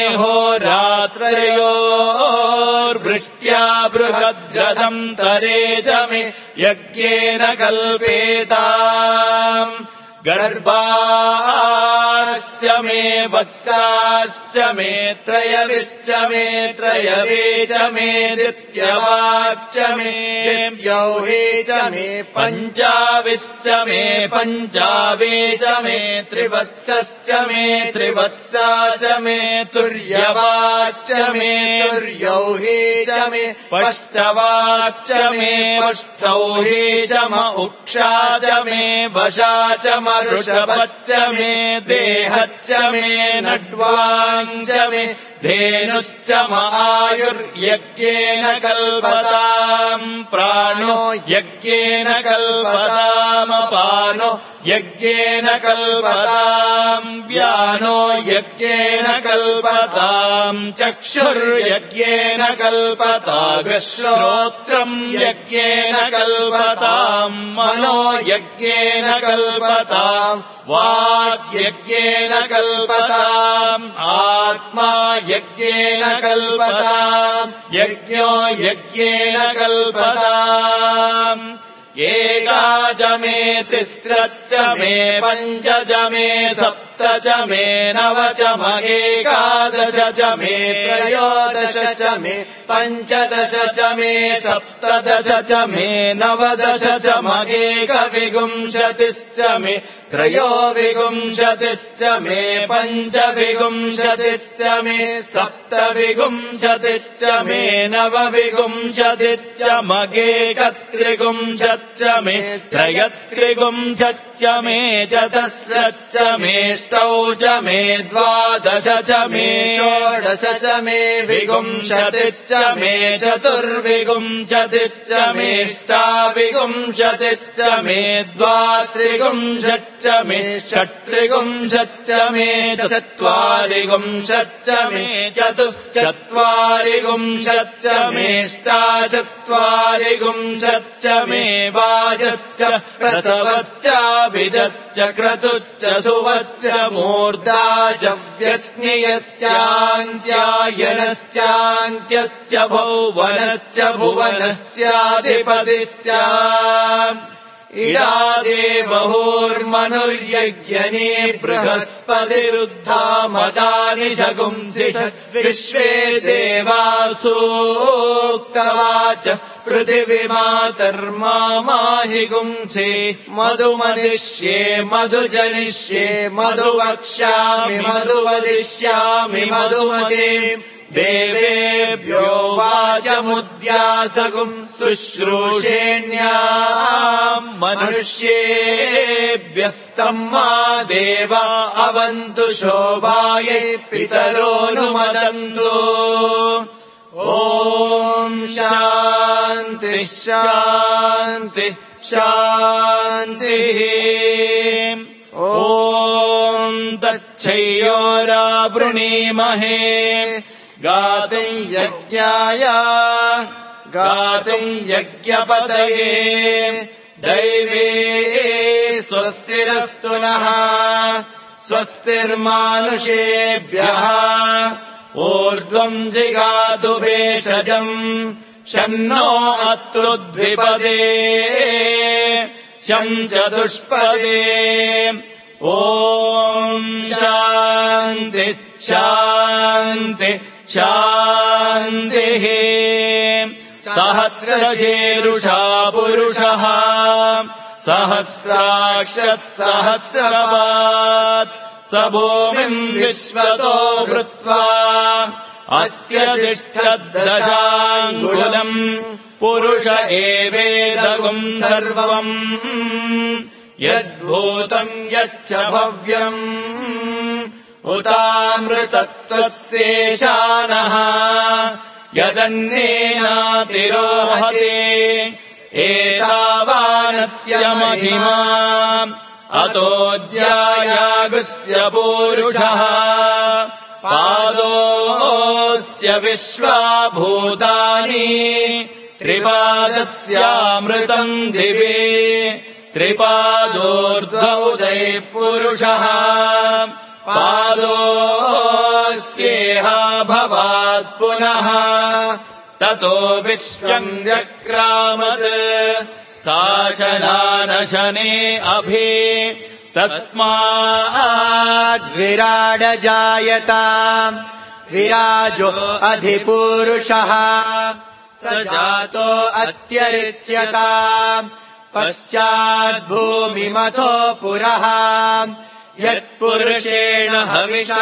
होरात्रयोर्वृष्ट्या बृहद्रथम् तरे च मे यज्ञेन कल्पेताम् गर्भाश्च मे वत्साश्च मे त्रयविश्च मे त्रयवे च मे दित्यवाक्च मे दित्यौहे च मे पञ्चाविश्च मे पञ्चावे च मे त्रिवत्सश्च मे त्रिवत्सा च मे तुर्यवाक्च मे तुर्यौहे च मे पष्टवाक्च मे पष्टौहे च म उक्षा च मे वशा च ऋषभश्च मे देहश्च मे नड्वाञ्च मे धेनुश्च आयुर्यज्ञेन कल्पताम् प्राणो यज्ञेन कल्पतामपानो यज्ञेन कल्पताम् व्यानो यज्ञेन कल्पताम् चक्षुर्यज्ञेन कल्पताम् श्रोत्रम् यज्ञेन कल्पताम् मनो यज्ञेन कल्पताम् वाक्यज्ञेन कल्पताम् आत्मा यज्ञेन कल्पताम् यज्ञो यज्ञेन कल्पताम् एकाच मे तिस्रश्च मे पञ्च च मे सप्त च मे नव च म एकादश च मे त्रयोदश च मे पञ्चदश च मे सप्तदश च मे नवदश च म एकविंशतिश्च मे त्रयोविंशतिश्च मे पञ्चविंशतिश्च मे सप्तविंशतिश्च मे नवविंशतिश्च मगेकत्रिंशच्च मे त्रयस्त्रिंशच्च मे चतस्रश्च मेष्टौ च मे द्वादश च मे षोडश च मे विंशतिश्च मे चतुर्विंशतिश्च मेष्टाविंशतिश्च मे द्वात्रिंशच्च मे षट्त्रिंशच्च मे चत्वारिंशच्च मे चतुश्चत्वारिंशच्च मेष्टाचत्वारिंशच्च मे वाजश्च प्रसवश्चाभिजश्च क्रतुश्च सुवश्च मूर्धा च व्यस्नियश्चान्त्यायनश्चान्त्यश्च भुवनश्च भुवनस्याधिपतिश्च इडादेवहुर्मनुर्यज्ञने बृहस्पतिरुद्धा मदानि जगुंसि विश्वे देवासूक्तवाच पृथिवीमातर्माहि गुंसि मधुमदिष्ये मधुजनिष्ये मधुवक्ष्यामि मधुवदिष्यामि मधुमते देवेभ्यो वाचमुद्यासगुम् शुश्रूषेण्याम् मनुष्येभ्यस्तम् मा देवा अवन्तु शोभायै पितरोऽनुमदन्तु ॐ शान्ति शान्ति शान्तिः ॐ तच्छयोरावृणीमहे गातुं यज्ञाय गातुं यज्ञपतये दैवे स्वस्तिरस्तु नः स्वस्तिर्मानुषेभ्यः ऊर्ध्वम् जिगातु भेषजम् शन्नो अस्तु द्विपदे शं चतुष्पदे ॐ शान्ति शान्ति शान्तिः सहस्रशीरुषा पुरुषः सहस्राक्षः सहस्रपात् स भूमिम् विश्वतो वृत्वा अत्यतिष्ठद्दशाङ्गुलम् पुरुष एवेदगुम् सर्वम् यद्भूतम् यच्च भव्यम् उतामृतत्वस्येशानः यदन्नेनातिरोहते एतावानस्य महिमा अतो ज्यायागुस्य पूरुषः पादोऽस्य विश्वाभूतानि त्रिपादस्यामृतम् दिवे त्रिपादोर्ध्वौदयः पुरुषः पादोऽस्येह भवात् पुनः ततो विश्वम् व्यक्रामत् शासनानशने अभि तस्माद्विराडजायता विराजो अधिपूरुषः स जातो अत्यरिच्यता पश्चाद्भूमिमथो पुरः यत्पुरुषेण हविषा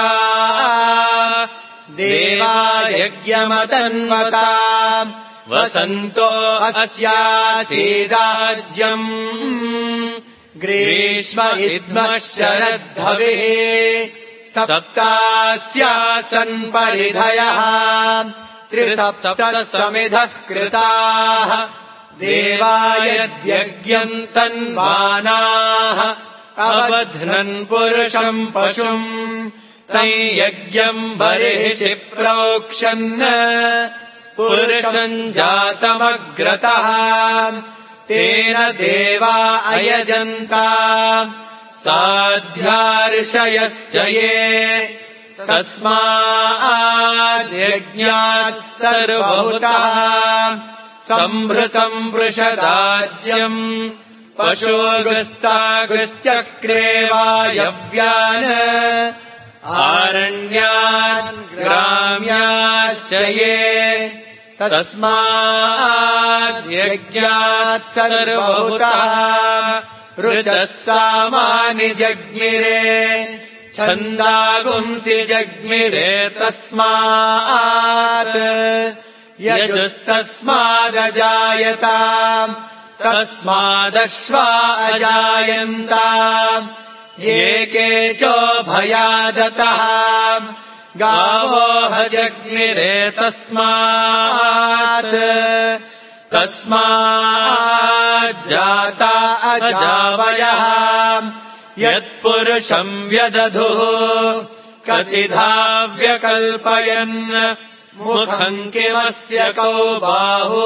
देवा यज्ञमतन्वता वसन्तो अस्यासीदाज्यम् ग्रीष्म इद्मः शरद्धविः सप्तास्यासन् परिधयः त्रिसप्तः समिधः कृताः देवा यद्यज्ञम् तन्वानाः अबध्नन् पुरुषम् पशुम् तं यज्ञम् बर्हिषि प्रोक्षन् पुरुषम् जातमग्रतः तेन देवा अयजन्ता साध्यार्षयश्च ये तस्माद्यज्ञात् सर्वभूतः सम्भृतम् वृषदाज्यम् पशोगस्तागश्चक्रे वायव्यान् आरण्यान् ग्राम्याश्च ये तस्माद्यज्ञात् सर्वभूतः ऋचः सामानि जज्ञिरे छन्दागुंसि जज्ञिरे तस्मात् यजुस्तस्मादजायता तस्मादश्वा अजायन्ता ये केचोभयादतः गावो हजज्ञिरे तस्माज्जाता अजावयः यत्पुरुषम् व्यदधुः कतिधा व्यकल्पयन् मुखम् किमस्य कौ बाहु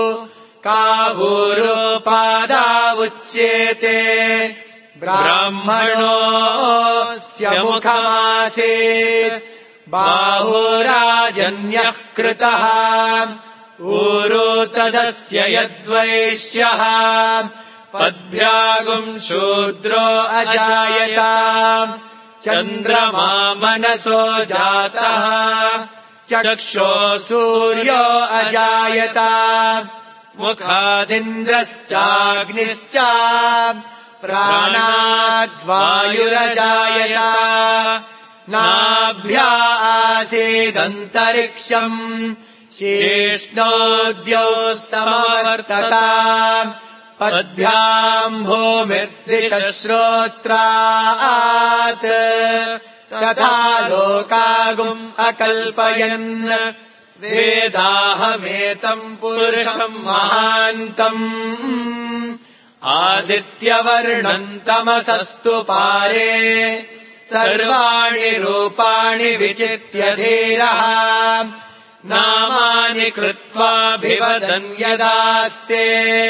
कावूरुपादा उच्येते ब्राह्मणोऽस्य मुखमासीत् बाहुराजन्यः कृतः ऊरो तदस्य यद्वैश्यः पद्भ्यागुम् शूद्रो अजायता चन्द्रमा मनसो जातः चक्षो सूर्यो अजायता मुखादिन्द्रश्चाग्निश्च प्राणाद्वायुरजायता नाभ्या आसीदन्तरिक्षम् शीष्णोद्यौ समवर्तता पद्भ्याम् भूमिर्दिशश्रोत्रात् तथा लोकागुम् अकल्पयन् वेदाहमेतम् पुरुषम् महान्तम् आदित्यवर्णम् तमसस्तु पारे सर्वाणि रूपाणि विचित्य धीरः नामानि कृत्वाभिवदन् यदास्ते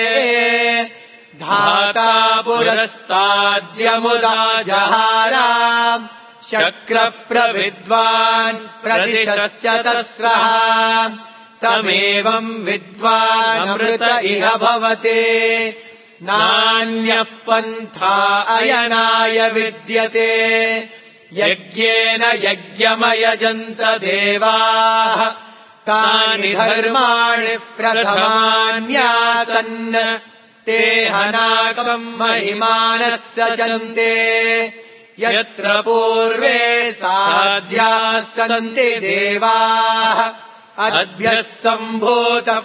धाता पुरस्ताद्यमुदा जहारा शक्रः प्रविद्वान् प्रदिशश्च तस्रः तमेवम् विद्वानमृत इह भवते नान्यः पन्था अयनाय विद्यते यज्ञेन यज्ञमयजन्त देवाः तानि धर्माणि प्रथमान्यासन् ते हनाकम् महिमानः सजन्ते यत्र पूर्वे साध्याः सन्ति देवाः अद्भ्यः सम्भूतः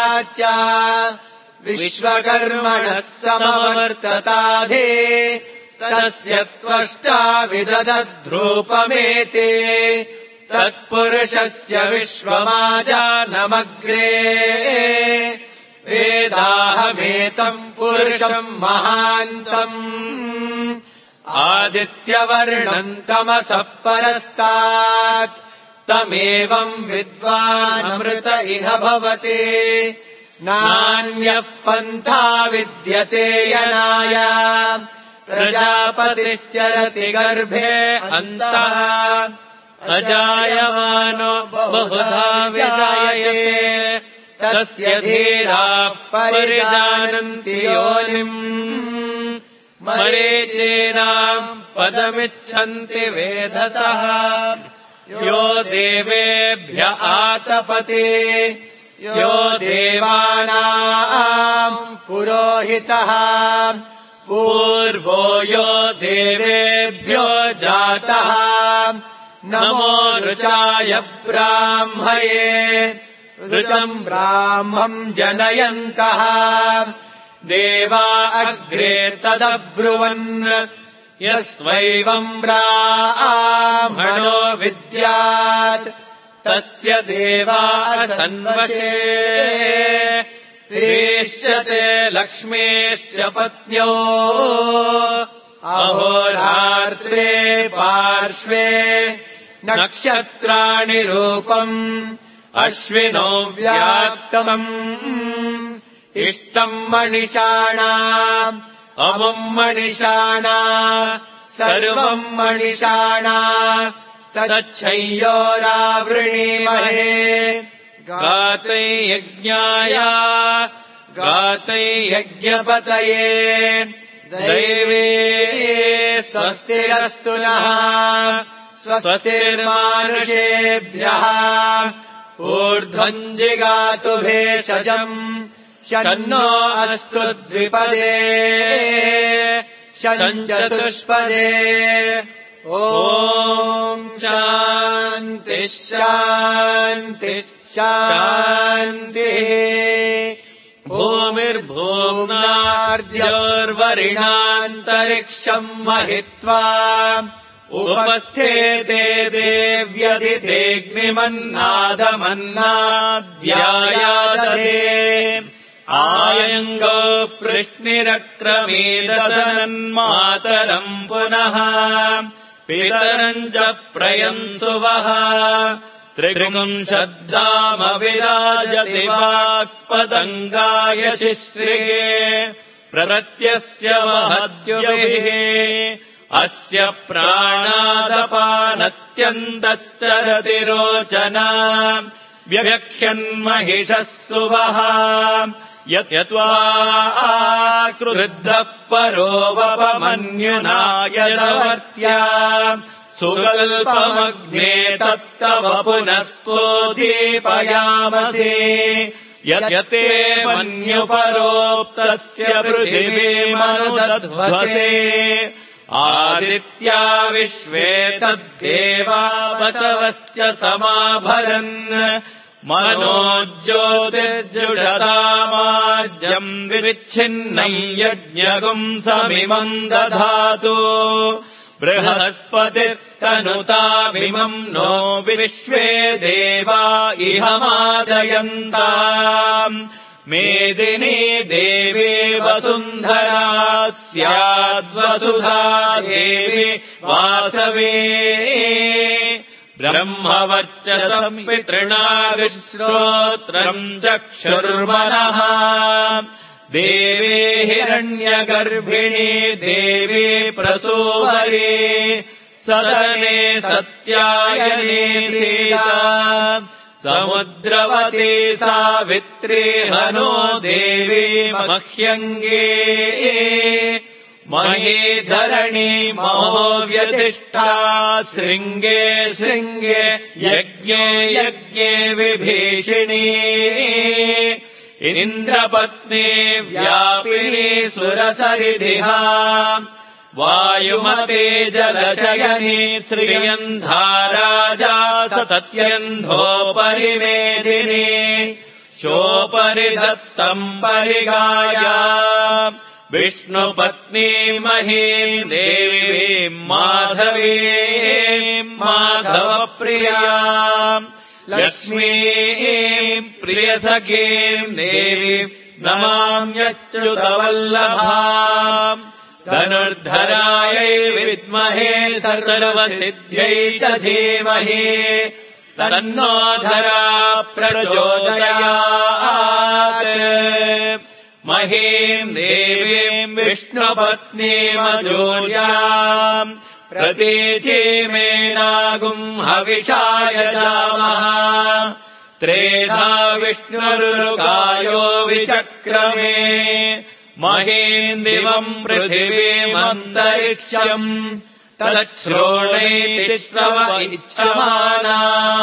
पृथिव्यैरसाच्च विश्वकर्मणः समवर्तताधे तस्य त्वष्टा विदधद्रूपमेते तत्पुरुषस्य विश्वमाजानमग्रे वेदाहमेतम् पुरुषम् महान्तम् आदित्यवर्णम् तमसः परस्तात् तमेवम् विद्वानमृत इह भवति नान्यः पन्था विद्यते यनाय प्रजापतिश्चरति गर्भे अन्तः अजायमानो बहुधा विजायते तस्य धीराः परिजानन्ति योनिम् मरीचीनाम् पदमिच्छन्ति वेधसः यो देवेभ्य आतपते यो देवानाम् पुरोहितः पूर्वो यो देवेभ्यो जातः नमो ऋचाय ब्राह्मये ऋचम् ब्राह्मम् जनयन्तः देवा अग्रे तदब्रुवन् यस्त्वैवम् ब्राह्मणो विद्यात् तस्य देवा असन्वशे स्त्रीश्च ते लक्ष्मीश्च पत्न्यो अहोरात्रे पार्श्वे नक्षत्राणि रूपम् अश्विनो व्याप्तम् इष्टम् मणिषाणा अमुम् मणिषाणा सर्वम् मणिषाणा तच्छय्योरावृणीमहे गातै यज्ञाय गातै यज्ञपतये दैवे स्वस्तिरस्तु नः स्वस्तिर्मानुषेभ्यः ऊर्ध्वम् जिगातु भेषजम् शन्नो अस्तु द्विपदे शञ्चतुष्पदे ॐ शान्तिः शान्तिः शान्तिः भूमिर्भूम्नार्द्योर्वरिणान्तरिक्षम् महित्वा उपस्थेते देव्यदितेऽग्निमन्नादमन्नाद्यायादधे आयङ्गो पृश्निरक्रमेदसनन्मातरम् पुनः पितरम् च प्रयंसुवः त्रिगुंशद्धामविराजति वाक्पतङ्गाय शिश्रिये प्रत्यस्य महद्युभिः अस्य प्राणादपानत्यन्तश्चरति रोचना व्यव्यख्यन्महिषः सुवः यत्वा क्रुद्धः परो वपमन्युना यदवर्त्या सुकल्पमग्ने तत्तव पुनस्त्वोदीपयामसि यते मन्युपरोक्तस्य पृथिवीमनुदध्वसे आदित्या विश्वे तद्देवा वचवश्च समाभरन् मनोज्योतिर्जुषतामाज्यम् विच्छिन्नम् यज्ञगुंसमिमम् दधातु बृहस्पतिर्तनुतामिमम् नो विश्वे देवा इह मादयन्ताम् मेदिनी देवी वसुन्धरा स्याद्वसुधा देवी वासवे ब्रह्मवर्चसम् पितृणागश्रोत्रम् चक्षुर्मनः देवी हिरण्यगर्भिणी देवी प्रसूवरी सदने सत्यायने सीता समुद्रवती सावित्री हनो देवी मह्यङ्गे महीधरणी महोव्यतिष्ठा शृङ्गे शृङ्गे यज्ञे यज्ञे विभीषिणी इन्द्रपत्नी व्यापिनी सुरसरिधिहा वायुमते जलशयनी श्रियन्धाराजा सत्यन्धोपरिवेदिनी चोपरि दत्तम् परिगाया विष्णुपत्नीमहीम् देवीम् माधवीम् माधवप्रियाम् लक्ष्मीम् प्रियसखीम् देवीम् नमाम्यच्युतवल्लभाम् धनुर्धरायै विद्महे सर्वसिद्ध्यै च धीमहि तन्नो धरा प्रचोदयात् महीम् देवीम् विष्णुपत्नीमजूर्याम् प्रतीचीमेनागुम् हविषाय जामः त्रेधा विष्णुरुगायो विचक्रमे महीम् दिवम् पृथिवीमन्तरिक्षम् तच्छ्रोणैति श्रव इच्छमाना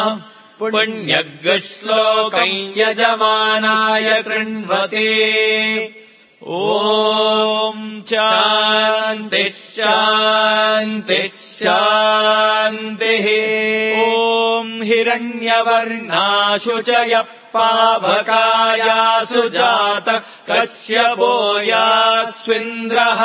पुण्यग्श्लोकम् यजमानाय कृण्वति ॐ शान्तिः शान्तिः शान्तिः ॐ हिरण्यवर्णाशु च यः पावकायासु जातः कश्यपो यास्विन्द्रः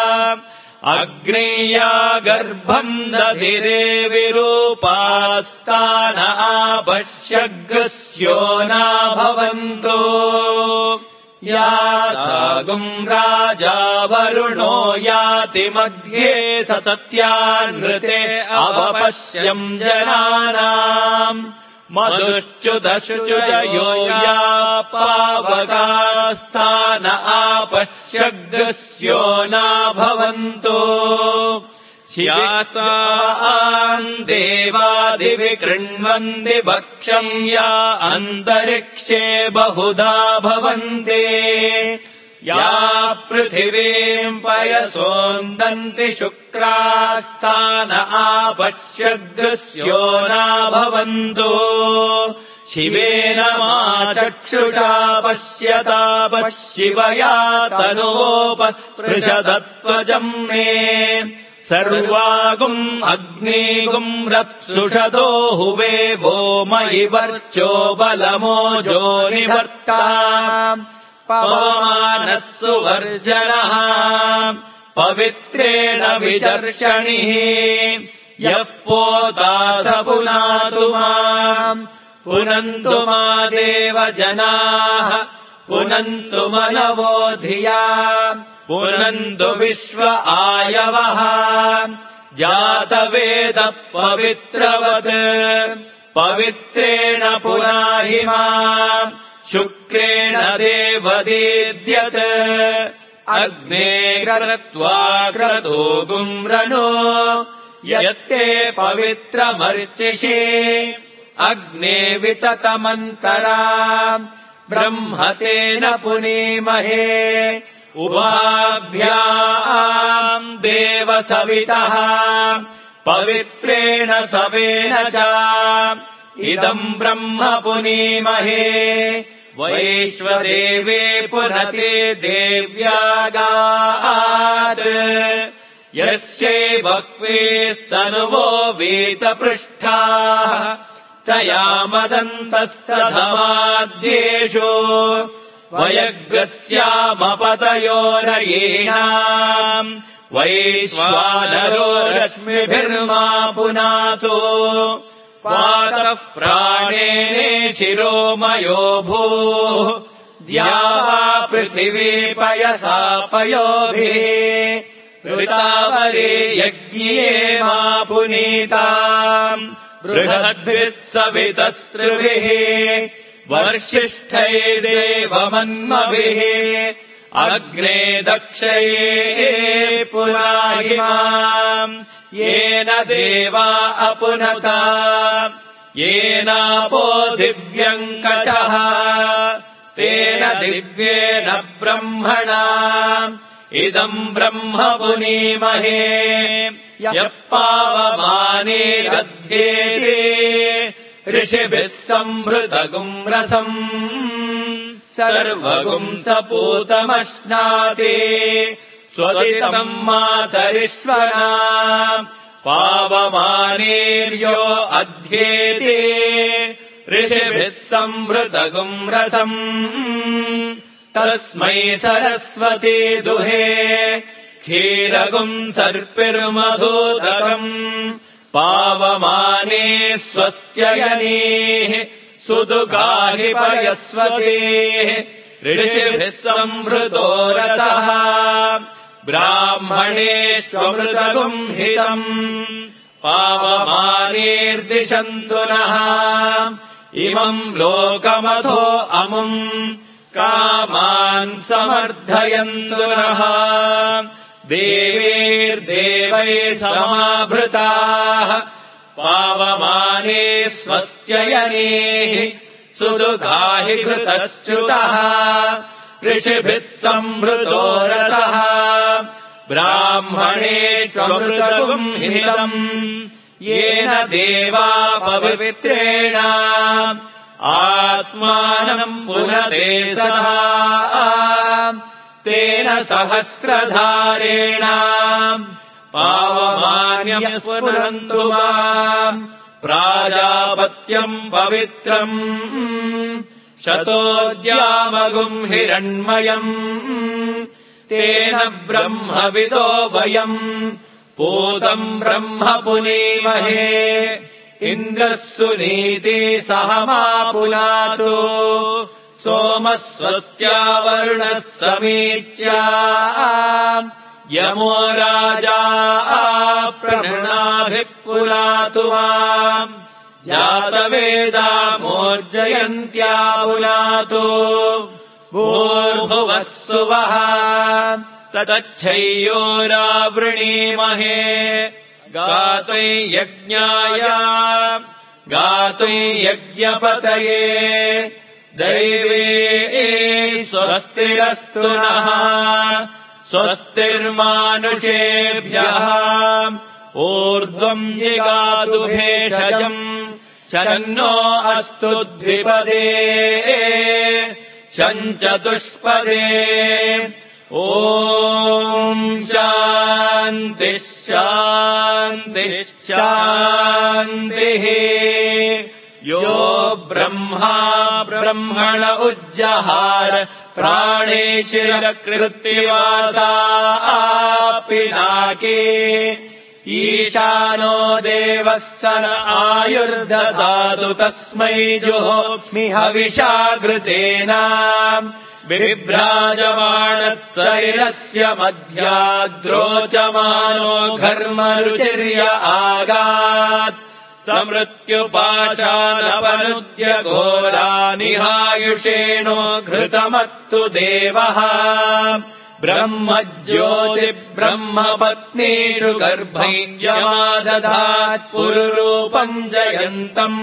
अग्नेया गर्भम् दधिरे विरूपास्तान आपश्यग्रस्यो न भवन्तो या सागुम् राजा वरुणो याति मध्ये सत्यानृते अवपश्यम् जनानाम् मधुश्च्युतशुचयो या पावकास्तान आपश्यग्रस्यो न भवन्तो शियासाम् देवादिविकृण्वन्ति भक्षम् या अन्तरिक्षे बहुधा भवन्ति या पृथिवीम् पयसोन्दन्ति शुक्रास्तान आपश्यग्रस्यो न भवन्तो शिवेन मा चक्षुषा पश्यतापशिवया तनोपस्पृशदत्वजम् मे सर्वागुम् अग्निगुम् रप्सुषतो हुवे वो मयि वर्चो बलमोजो निवर्ता पवमानः सुवर्जनः पवित्रेण विचर्षणिः यः पोता स पुनातु माम् पुनन्तु मा देवजनाः पुनन्तु मनवो धिया पुनन्तु विश्व आयवः जातवेदः पवित्रवत् पवित्रेण पुनाहि माम् शुक्रेण देवदीद्यत् अग्ने क्रत्वा क्रतोगुम् रणो यत्ते पवित्रमर्चिषे अग्ने विततमन्तरा ब्रह्मतेन पुनीमहे उभाभ्याम् देवसवितः पवित्रेण सवेन च इदम् ब्रह्म पुनीमहे वैश्वदेवे पुनते देव्यागात् यस्यै बह्वीस्तनुवो वीतपृष्ठाः तया मदन्तः सधमाद्येषु वयग्रस्यामपतयो रयीणाम् वैश्वानरो रश्मिभिर्मा पुनातो वातः प्राणेने शिरोमयो भूः द्यावा पृथिवी पयसा पयोभिः ऋतावरे यज्ञे मा पुनीताम् बृहद्भिः सवितस्त्रिभिः वर्षिष्ठैर्देवमन्मभिः अग्ने दक्षये पुनाहि माम् येन देवा अपुनता येनापो दिव्यम् कचः तेन दिव्येन ब्रह्मणा इदम् ब्रह्म पुनीमहे यः पावमानेरध्येते ऋषिभिः संभृतगुम् रसम् सर्वगुम् सपूतमश्नाति स्वदितम् मातरिश्वना पावमानेर्यो अध्येते ऋषिभिः संभृतगुम् रसम् तस्मै सरस्वती दुहे क्षीरगुम् सर्पिर्मधुदकम् पावमाने स्वस्त्ययनीः सुदुगाहि पयस्वतीः ऋषिभिः संवृतो रसः ब्राह्मणेष्वमृतगुम् हितम् पावमानेर्दिशन्तु नः इमम् लोकमथो अमुम् कामान् समर्थयन्तु नः देवैर्देवैः समाभृताः पावमाने स्वस्त्ययनीः सुदुगाहि घृतश्च्युतः ऋषिभिः संवृतो रसः ब्राह्मणेष्वमृतगुम् हितम् येन देवा पवित्रेण आत्मानम् पुनते सदा तेन सहस्रधारेण पावमान्यः पुनन्तु माम् प्राजापत्यम् पवित्रम् शतोद्यामगुम् हिरण्मयम् तेन ब्रह्मविदो वयम् पूतम् ब्रह्म पुनीमहे इन्द्रः सुनीति सहमा पुनातु सोमः स्वस्त्यावरुणः समीच्या यमो राजा प्रणृणाभिः पुनातु माम् जातवेदा मोर्जयन्त्या पुनातु भूर्भुवः सुवः ततच्छय्योरावृणीमहे गातुम् यज्ञाय गातुम् यज्ञपतये दैवे स्वस्तिरस्तु नः स्वस्तिर्मानुषेभ्यः ऊर्ध्वम् जिगातु भेषजम् शन्नो अस्तु द्विपदे शञ्चतुष्पदे ॐ शान्तिः शान्तिः शान्तिः यो ब्रह्मा ब्रह्मण उज्जहार प्राणे शिरकृत्तिवासा पिनाके ईशानो देवः स न आयुर्ददातु तस्मै जुहोमि हविषा घृतेन बिभ्राजमाणः मध्याद्रोचमानो घर्मरुचिर्य आगात् समृत्युपाशानपनुद्य घोरानिहायुषेणो घृतमत्तु देवः ब्रह्मज्योतिब्रह्मपत्नीषु गर्भैर्यमादधात् पुरुरूपम् जयन्तम्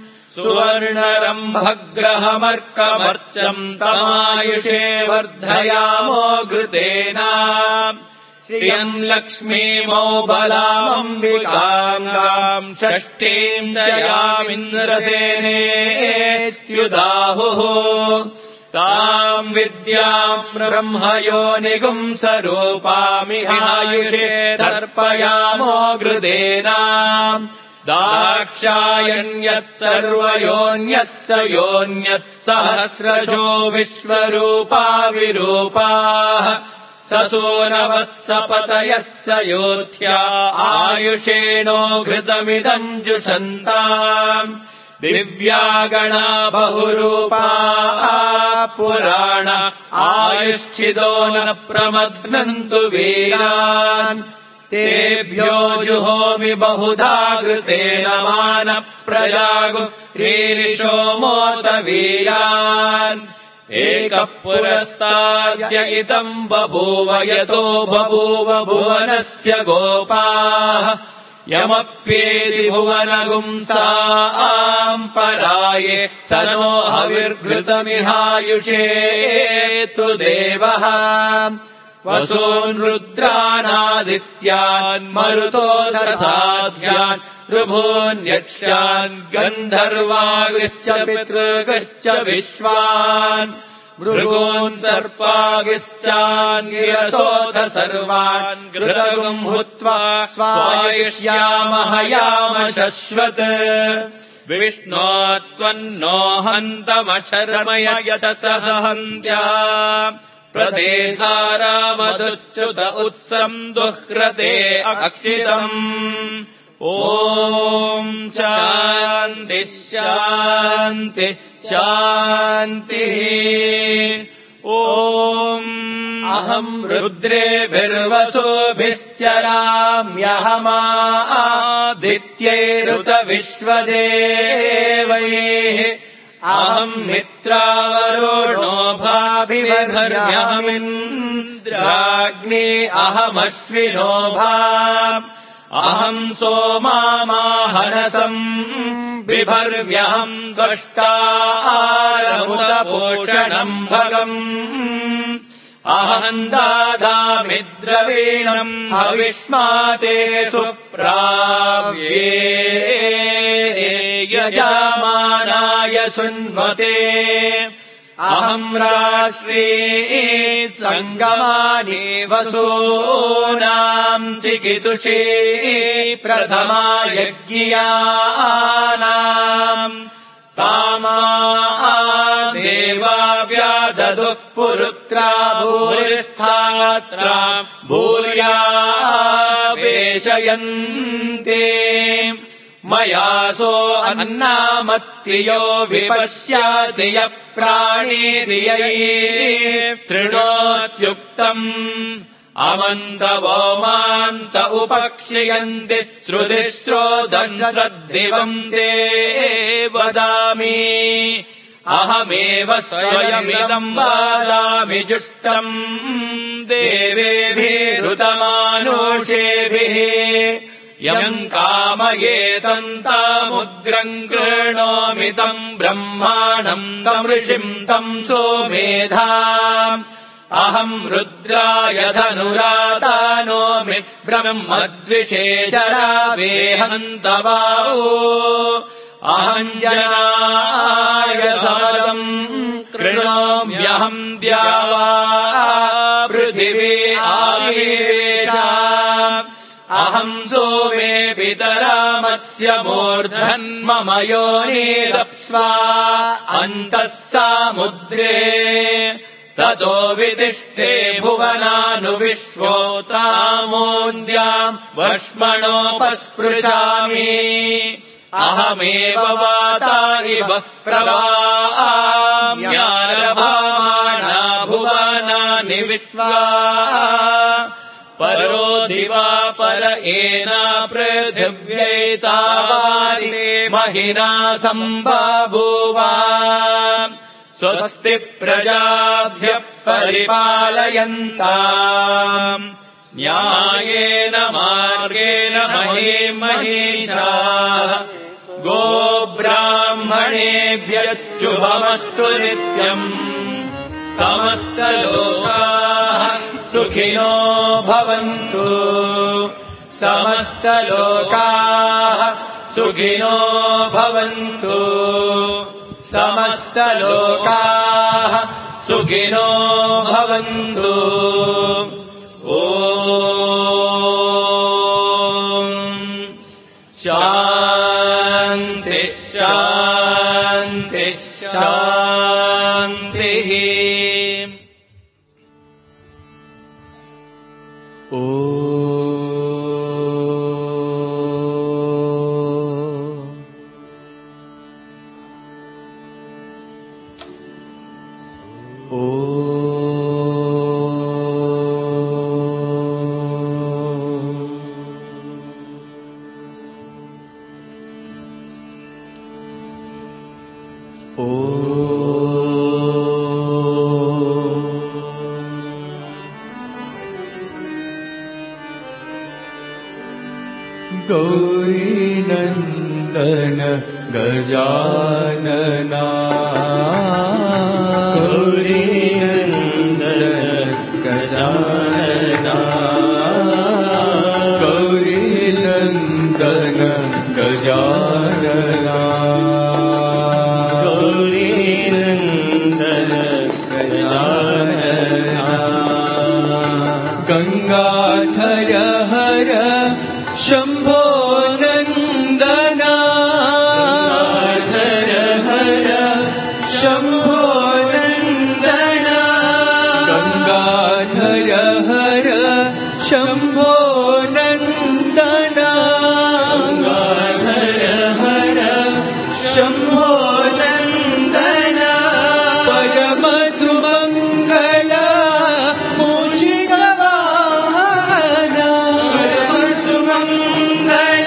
सुवर्णरम्भग्रहमर्कमर्चम् तमायुषे वर्धयामो घृतेन श्रियम् लक्ष्मीमो बलामम्बिकाङ्गाम् षष्ठीम् जयामिन्द्रसेनेत्युदाहुः ताम् विद्याम् ब्रह्मयोनिगुम् स्वरूपामिहायुषे तर्पयामो घृतेन दाक्षायण्यः सर्वयोन्यः स योन्यः सहस्रशो विश्वरूपा विरूपाः ससूनवः सपतयः स योध्या आयुषेणो घृतमिदम् जुषन्ताम् दिव्यागणा बहुरूपा पुराण आयुश्चिदो न प्रमथ्नन्तु वीरान् तेभ्यो जुहोमि बहुधा घृतेन मानः प्रजागु रीरिषो मोत वीरान् एकः पुरस्ताद्य इदम् बभूव यतो बभूव भुवनस्य गोपाः यमप्येति भुवनगुंसाम् पराये स नो हविर्घृतमिहायुषे तु देवः वसून् रुद्रानादित्यान् मरुतो दसाध्यान् ऋभून्यक्ष्यान् गन्धर्वागिश्च पितृगश्च विश्वान् मृगोन् सर्पागिश्चान्गिरसोऽथ सर्वान् घृतगुम् हुत्वा स्वायुष्यामह याम शश्वत् विष्णो त्वन्नो हन्तमशर्मय यशसः हन्त्या प्रदेधारामधुश्च्युत उत्सम् दुह्रते अक्षितम् ॐ शान्तिः शान्तिः शान्तिः ॐ अहम् रुद्रेभिर्वसुभिश्चराम्यहमादित्यैरुत विश्वदेवैः अहम् मित्रावरुणो भाभिर्भर्म्यहमिन्द्राग्नि अहमश्विनो भा अहम् सोमामाहनसम् बिभर्म्यहम् द्रष्टारमुदपोषणम् भगम् अहम् दादामि द्रवीणम् हविष्माते सुप्राव्ये यजामानाय सुन्वते अहम् राष्ट्री सङ्गमानि वसूनाम् चिकितुषी प्रथमा यज्ञियानाम् तामा देवा व्यादधुः पुरुत्रा भूरिस्थात्रा भूर्या वेशयन्ते मयासो अन्नामत्तियो विपश्याति यः प्राणीधियै तृणोत्युक्तम् अमन्तवोमान्त उपक्षयन्ति श्रुतिश्रोदम् श्रद्दिवम् ते वदामि अहमेव स्वयमिदम् वादामि जुष्टम् देवेभिरुतमानुषेभिः यम् कामयेतम् तामुग्रम् कृणोमि तम् ब्रह्माणम् तम् ऋषिम् तम् सोमेधा अहम् रुद्राय धनुरादानोमि ब्रह्मद्विषेचरावेहन्तवाओ अहम् जनाय समदम् कृणोम्यहम् द्यावा पृथिवी आविवेशा अहम् सोमे पितरामस्य मूर्धन्मम योनिरप्स्वा अन्तः सामुद्रे ततो विदिष्टे भुवनानुविश्वोतामोन्द्याम् वक्ष्मणोपस्पृशामि अहमेव वाता इव प्रवाम्यारभामाना भुवनानि विश्वा परो दिवा पर एना पृथिव्यैतावारिते महिना सम्बभूवा स्वस्ति प्रजाभ्यः परिपालयन्ताम् न्यायेन मार्गेण महीषाः गोब्राह्मणेभ्यश्चुभमस्तु नित्यम् समस्तलोकाः सुखिनो भवन्तु समस्तलोकाः सुखिनो भवन्तु समस्तलोकाः सुखिनो भवन्तु ॐ शान्तिः शान्तिः शान्तिः गौरीनन्दन गजानना गौरीनन्दन गजानना गौरीनन्दन गजानना गौरीनन्दन गजानना गंगाधर हर शंभो नंदना शम्भो नन्दन परम सुमङ्गल मूषिकवाहन परम सुमङ्गल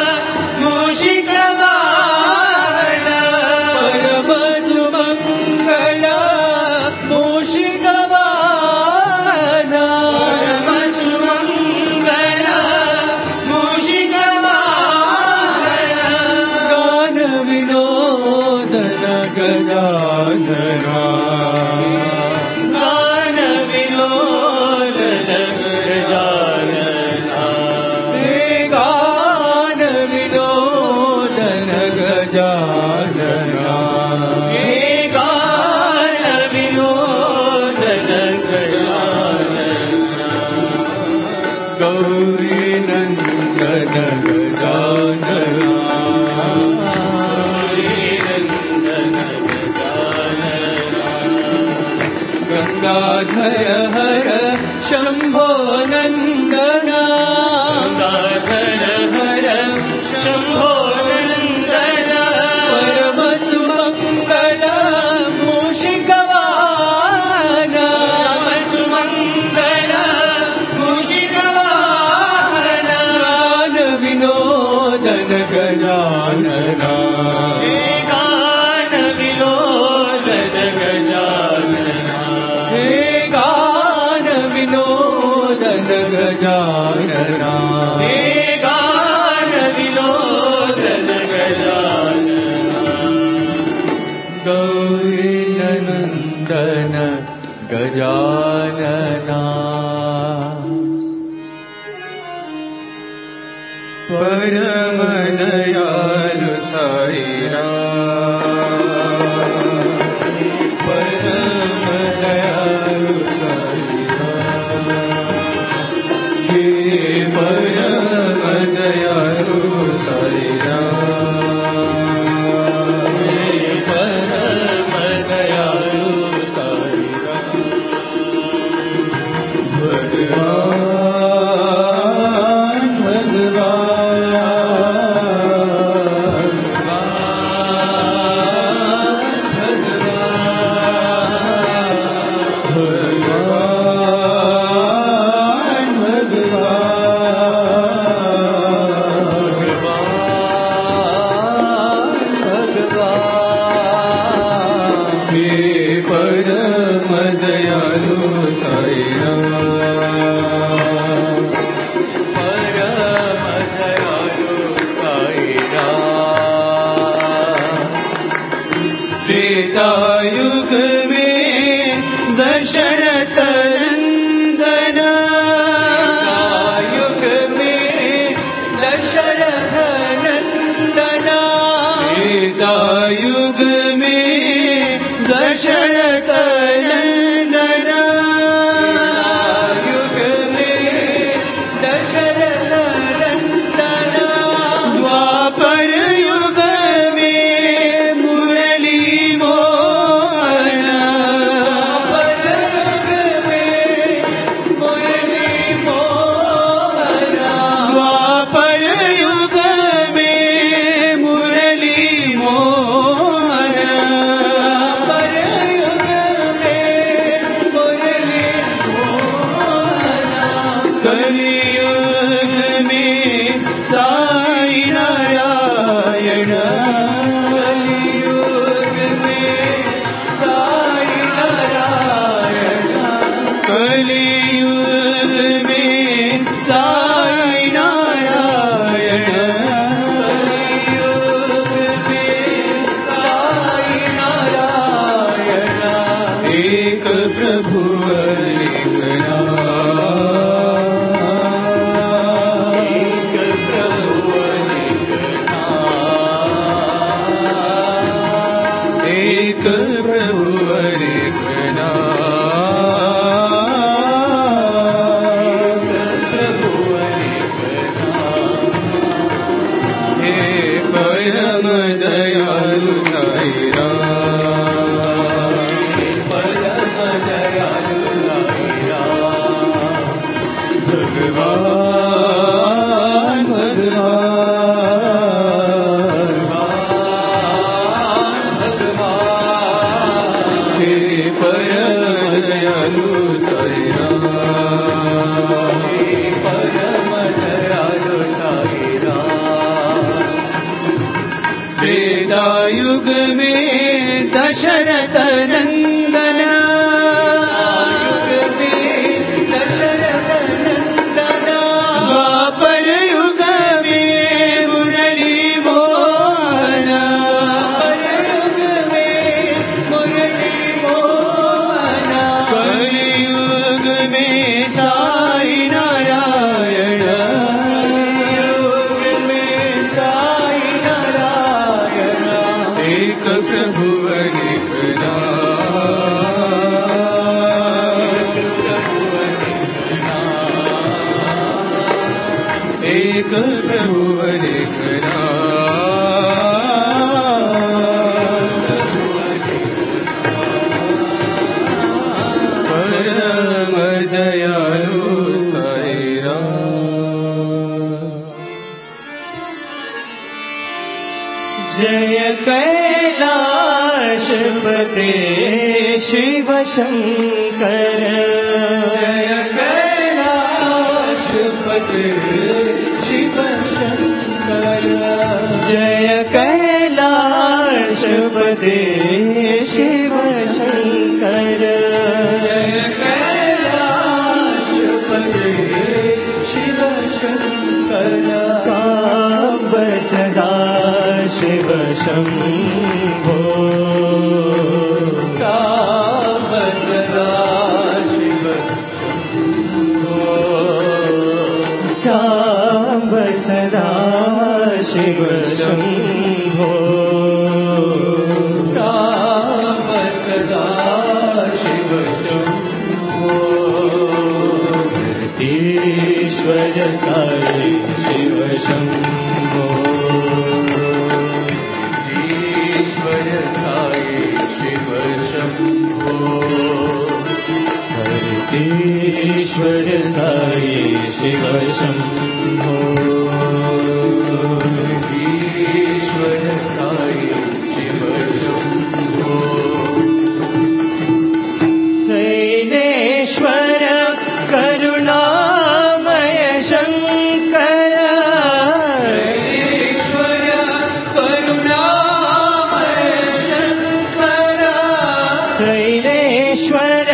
मूषिकवाहन परम सुमङ्गल मूषिकवाहन परम सुमङ्गल मूषिकवाहन गान विनोदन गजानना गान विनोदन गजानना हे गान विनोदन गजानना हे गान विनोदन गजानना गौरी नन्दन गजानना गंगाधर हर शंभो नंदन गंगाधर हर शंभो नंदन परम सुमंगल मूषिकवाहन परम सुमंगल मूषिकवाहन गान विनोदन गजानना हे गान विनोदन गजानना हे गान विनोदन गजानना हे गान विनोदन गजानना गौरी नन्दन गजानना परम दयालु साई राम परम दयालु साई राम हे परम दयालु साई राम हे परम दयालु साई राम भगवान परम दयालु साई राम परम दयालु साई राम त्रेता युग में दशरथ नंदन युग में दशरथ नंदन त्रेता युग में दशरथ नंदन युग में दशरथ नंदन द्वापर युग में मुरली मोहन द्वापर युग में मुरली मोहन द्वापर युग में मुरली मोहन कलियुग में साई नारायण कलियुग में साई नारायण कलियुग में साई नारायण कलियुग में साई नारायण एक प्रभु एक प्रभु एक प्रभु हे परम दयालु साई राम परम दयालु साई राम भगवान भगवान दयालु साई राम, परम दयालु साई राम। त्रेतायुग में दशरथ नंदन, दशरथ नंदन, द्वापर युग में मुरली मोहन, युग में मुरली मोहन, कलियुग में साई नारायण, युग में साई नारायण। एक प्रभु अनेक नाम, एक प्रभु अनेक नाम, परम दयालु साई राम। जय कैलाशपते शिव शंकर, जय कैलाशपते शिव शंकर, जय कैलाशपते शिव शंकर, जय कैलाशपते शिव शंकर। सांब सदा शिव शंभो, सांब सदा शिव शंभो, सांब सदा शिव शंभो, सांब सदा शिव शंभो। ईश्वर साई शिव शंभो, ईश्वर साई शिव शंभो, ईश्वर साई शिव शंभो, ईश्वर साई शिव शंभो। सैनेश्वर करुणामय शंकर, सैनेश्वर करुणामय शंकर, सैनेश्वर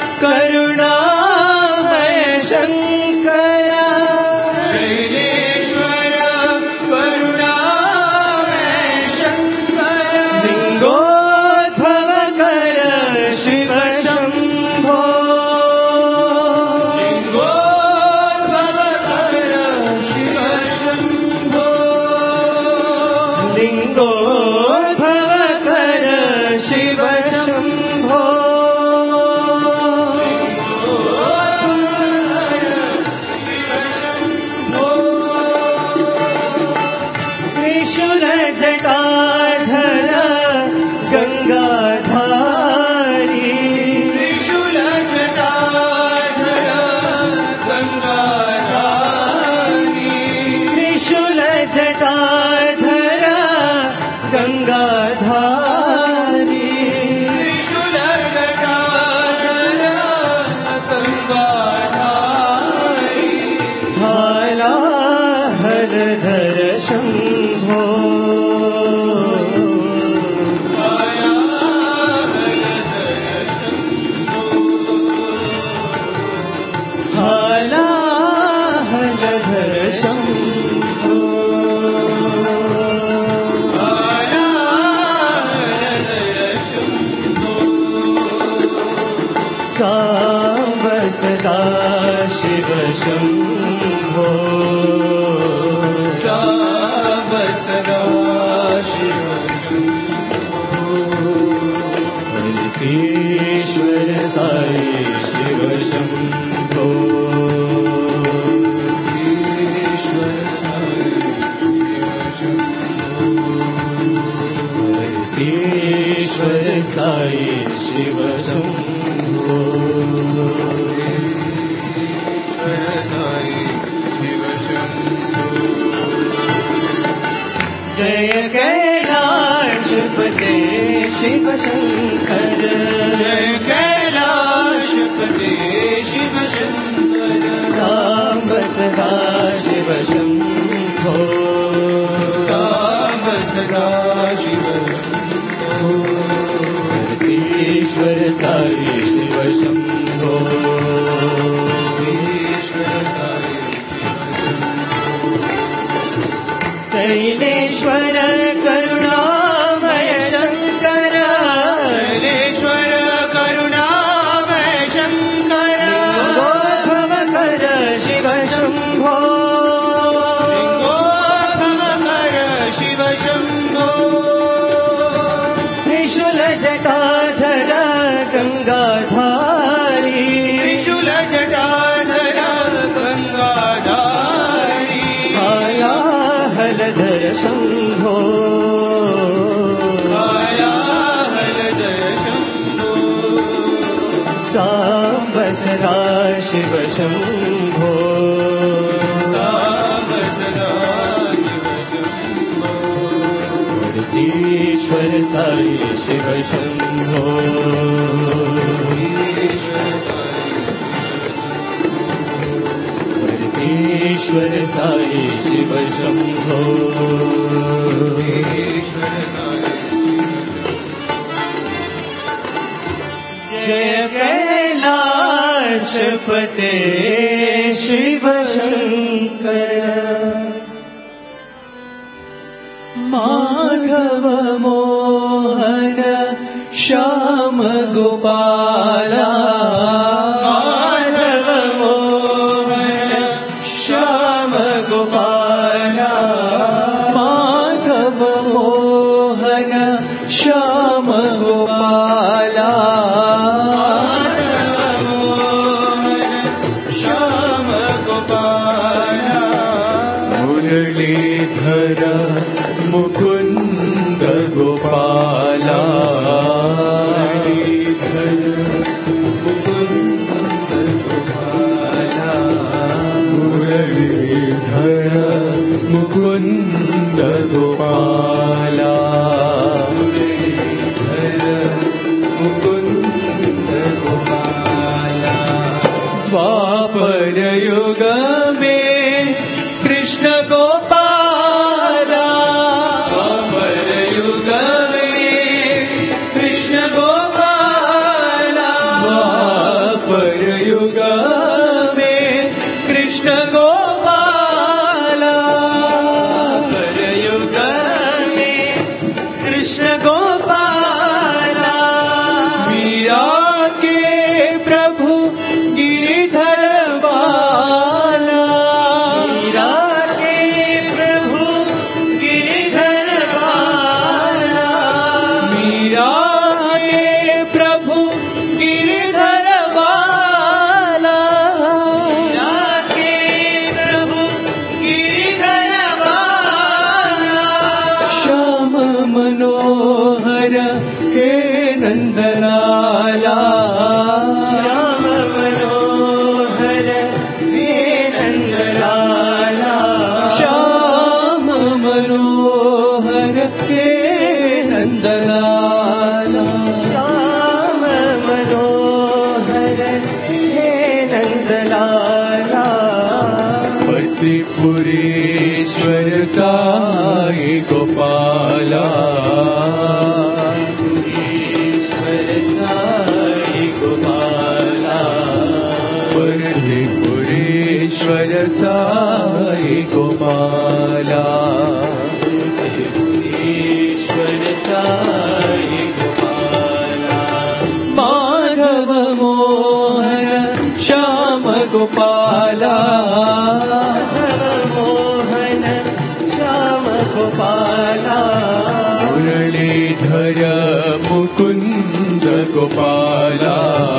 करुणामय शंकर, शैलेश्वर करुणामय शंकर। लिंगोद्भव कर शिव शंभो, लिंगोद्भव कर शिव शंभो, लिंगोद्भव कर शिव शंभो, त्रिशूल जटाधर गंगाधारी, त्रिशूल जटाधर गंगाधारी, त्रिशूल जटाधर गंगाधारी, त्रिशूल जटाधर गंगाधारी। भाला हलधर शंभो, भाला हलधर शंभो, भाला हलधर शंभो। सांब सदा शिव शंभो, सांब सदा शिव शंभो, ईश्वर साई शिव शंभो, ईश्वर साई शिव शंभो, ईश्वर साई शिव शंभो, ईश्वर साई शिव शंभो। जय कैलाशपते शिव शंकर, जय कैलाशपते ईश्वर साई शिव शंभो ईश्वर साई शैलेश्वर करुणामय शंकर शैलेश्वर करुणामय शंकर भवकर शिव शंभो भवकर शिव शंभो त्रिशूल जटाधर गंगाधारी त्रिशूल जटाधर गंगाधारी आया हलधर शंभो आया हलधर शंभो सांब सदा शिव शंभो सांब सदा शिव शंभो ईश्वर साई शिव शंभो ईश्वर साई शिव शंभो जय कैलाशपते शिव शंकर माधव मोहन श्याम गोपाला माधव मोहन श्याम गोपाला माधव मोहन श्याम गोपाला माधव मोहन श्याम गोपाला मुरलीधर मुकुंद गोपाला मुरलीधर मुकुंद गोपाला मुरलीधर मुकुंद गोपाला द्वापर युग में कृष्ण गोपाला द्वापर युग में कृष्ण गोपाला द्वापर युग में कृष्ण गोपाला द्वापर युग में कृष्ण गोपाला मीरा के प्रभु गिरिधर बाला मीरा के प्रभु गिरिधर बाला मीरा के प्रभु गिरिधर बाला मीरा के प्रभु गिरिधर बाला श्याम मनोहर हे नंदलाला श्याम मनोहर हे नंदलाला श्याम मनोहर हे नंदलाला श्याम मनोहर हे नंदलाला पतिपुरेश्वर साई गोपाला पुरेश्वर साई गोपाला पतिपुरेश्वर साई गोपाला पतिपुरेश्वर साई गोपाला माधव मोहन श्याम गोपाला मोहन श्याम गोपाला मुरलीधर मुकुंद गोपाला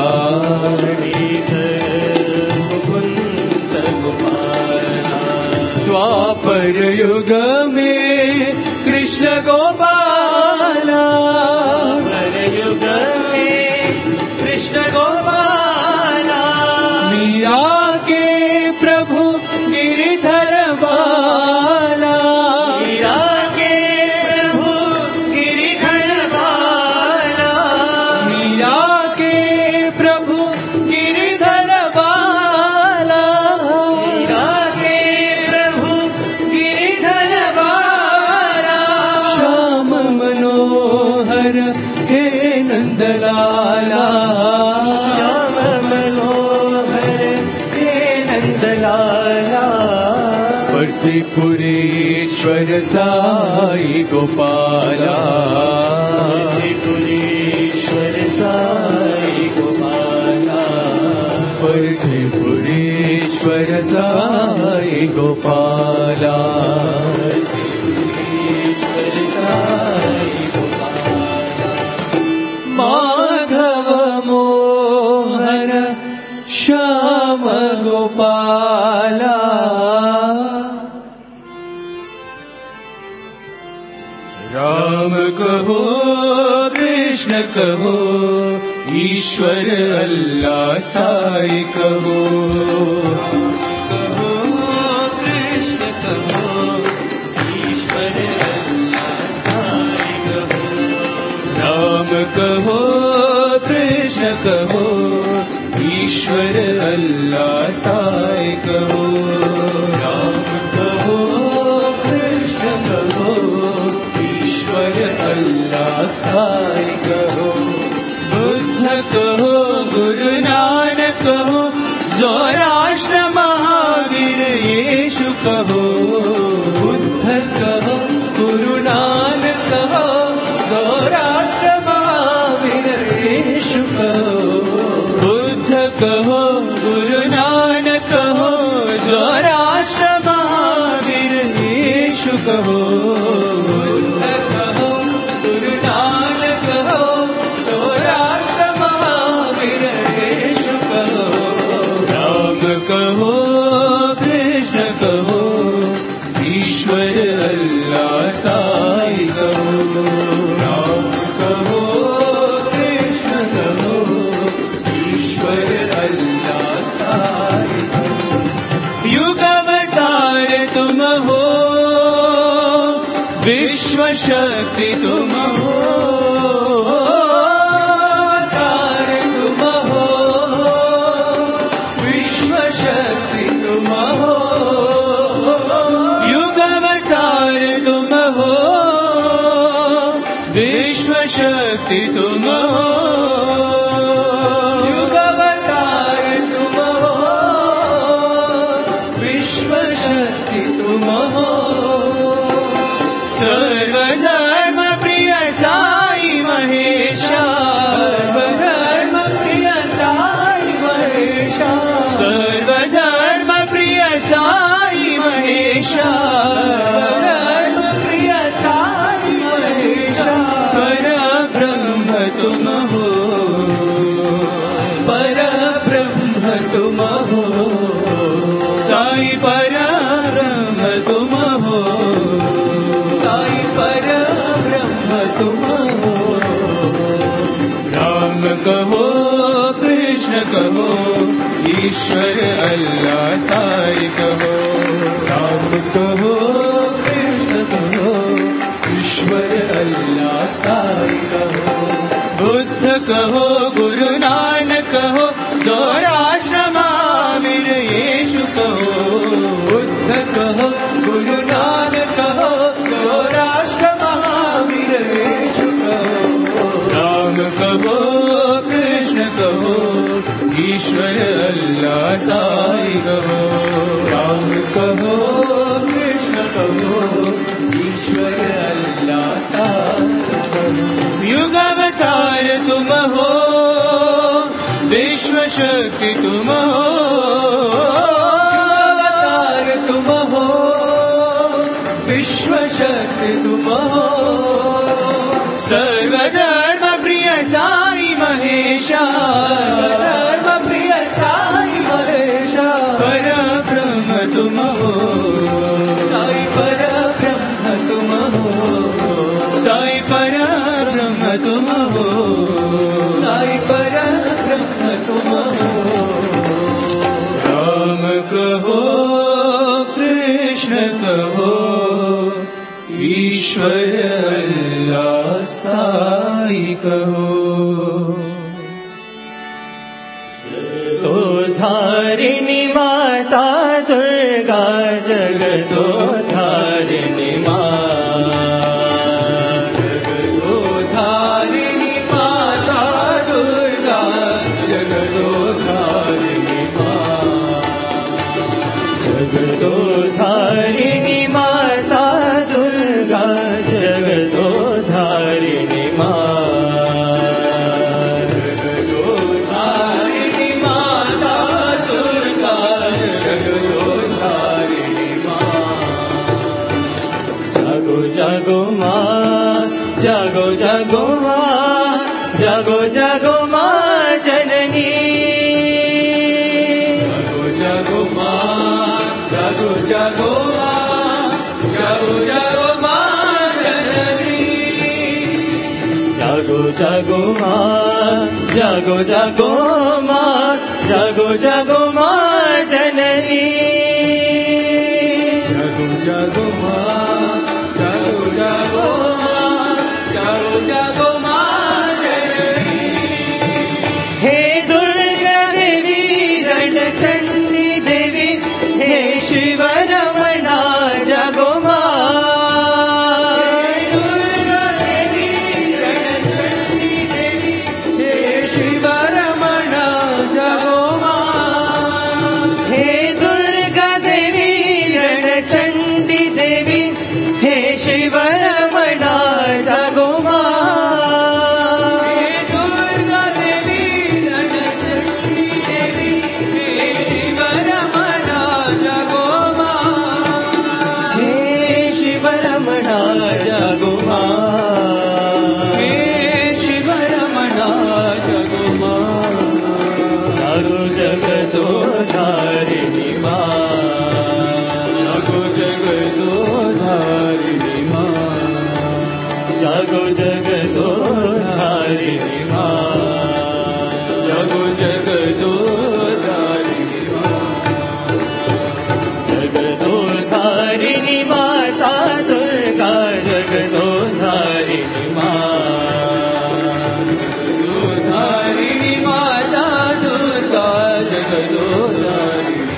मुरलीधर मुकुंद गोपाला द्वापर युग में कृष्ण गोपाला द्वापर युग में कृष्ण गोपाला मीरा के प्रभु गिरिधर बाला मीरा के प्रभु गिरिधर बाला मीरा के प्रभु गिरिधर बाला मीरा के प्रभु गिरिधर बाला मनोहर हे नंदलाला श्याम मनोहर हे नंदलाला पर्थिपुरेश्वर साई गोपाला पर्थिपुरेश्वर साई गोपाला पर्थिपुरेश्वर साई गोपाला पर्थिपुरेश्वर साई गोपाला माधव मोहन श्याम गोपाला राम कहो कृष्ण कहो ईश्वर अल्लाह साई कहो कृष्ण कहो ईश्वर अल्लाह साई कहो राम कहो कृष्ण कहो ईश्वर अल्लाह साई कहो राम कहो कृष्ण कहो ईश्वर अल्लाह साई कहो बुद्ध कहो गुरु नानक कहो ज़ोराष्ट्र महावीर येशु कहो बुद्ध कहो गुरु नानक कहो ज़ोराष्ट्र महावीर येशु कहो बुद्ध कहो गुरु नानक कहो ज़ोराष्ट्र महावीर येशु कहो कहो कृष्ण कहो ईश्वर अल्लाह साई कहो राम कहो कृष्ण कहो ईश्वर अल्लाह साई कहो युगावतार तुम हो विश्व शक्ति तुम हो शक्ति तुम हो युगावतार तुम हो विश्व शक्ति तुम हो सर्वधर्म प्रिय साई महेशा सर्वधर्म प्रिय साई महेशा सर्वधर्म प्रिय साई महेशा तुम हो पर ब्रह्म तुम हो साई पर ब्रह्म तुम हो साई पर ब्रह्म तुम हो राम कहो कृष्ण कहो ईश्वर अल्लाह साई कहो राम कहो कृष्ण कहो ईश्वर अल्लाह साई कहो बुद्ध कहो गुरु नानक कहो ज़ोराष्ट्र महावीर येशु कहो बुद्ध कहो गुरु नानक कहो ज़ोराष्ट्र महावीर येशु कहो राम कहो कृष्ण कहो ईश्वर अल्लाह साई कहो राम कहो कृष्ण कहो ईश्वर अल्लाह साई कहो युगावतार तुम हो विश्व शक्ति तुम हो युगावतार तुम हो विश्व शक्ति तुम हो सर्वधर्म प्रिय साई महेशा सर्वधर्म प्रिय साई महेशा पर ब्रह्म तुम हो साई पर ब्रह्म तुम हो साई पर ब्रह्म तुम हो साई पर ब्रह्म तुम हो राम कहो कृष्ण कहो ईश्वर अल्लाह साई कहो तो धारिणी माता दुर्गा जगतो धारिणी माता जागो जागो माँ जननी जागो माँ जागो जागो माँ जागो जागो माँ जननी जागो जागो माँ जागो जागो माँ जागो जागो माँ जननी जागो जागो माँ जागो जागो माँ जागो जागो माँ जननी हे दुर्गा देवी रणचंडी देवी हे शिव रमणा जागो माँ दुर्गा देवी रणचंडी देवी हे शिव रमणा जागो माँ हे दुर्गा देवी रणचंडी देवी हे शिव रमणा जागो माँ हे दुर्गा देवी रणचंडी देवी हे शिव रमणा जागो माँ हे शिव रमणा जागो माँ हे शिव रमणा जागो माँ जागो जगतो धारिणी माँ जागो जगतो धारिणी माँ जागो जगतो धारिणी माँ जागो जगतो धारिणी माँ जगतो धारिणी माता दुर्गा जगतो धारिणी माँ धारिणी माता दुर्गा जगतो धारिणी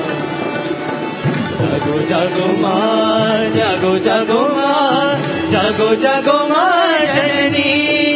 जागो जागो माँ जागो जागो माँ जागो जागो माँ जननी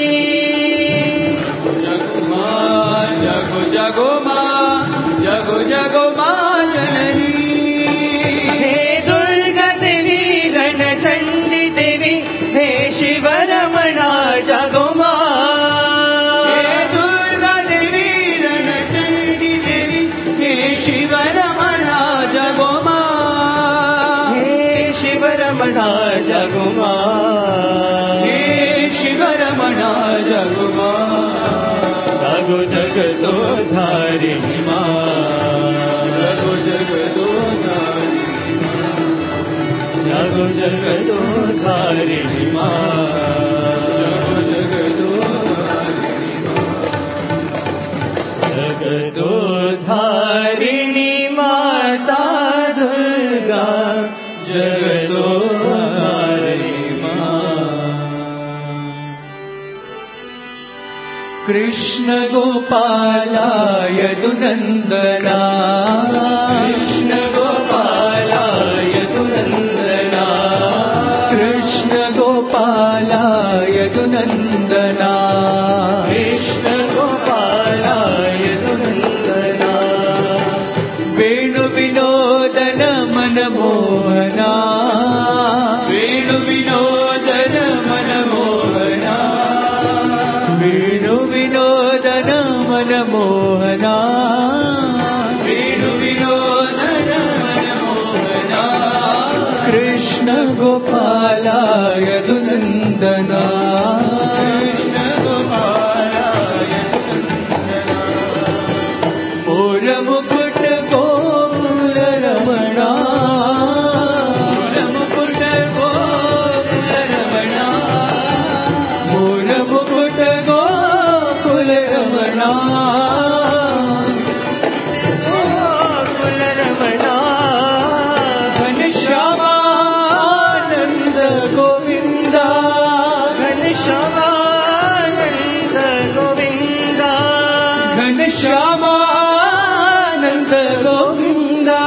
जागो माँ जागो जागो माँ जागो जागो माँ जननी हे दुर्गा देवी रणचंडी देवी हे शिव रमणा जागो माँ हे दुर्गा देवी रणचंडी देवी हे शिव रमणा जागो माँ हे शिव रमणा जागो माँ हे शिव रमणा जागो माँ जागो जगतो धारिणी माँ जागो जगतो धारिणी जागो जगतो धारिणी माँ जागो जगतो जगतो धारिणी माता दुर्गा जगतो धारिणी माँ कृष्ण गोपाला यदुनन्दना कृष्ण गोपाला यदुनन्दना कृष्ण गोपाला यदुनन्दना कृष्ण गोपाला यदुनन्दना वेणु विनोदन मनमोहना वेणु विनोदन मनमोहना वेणु विनोदन मनमोहना वेणु विनोदन मनमोहना कृष्ण गोपाला यदुनन्दना कृष्ण गोपाला यदुनन्दना मोर मुकुट गोकुल रमणा मोर मुकुट गोकुल रमणा मोर मुकुट गोकुल रमणा गोकुल रमणा घनश्यामानन्द गोविन्दा घनश्यामानन्द गोविन्दा घनश्यामानन्द गोविन्दा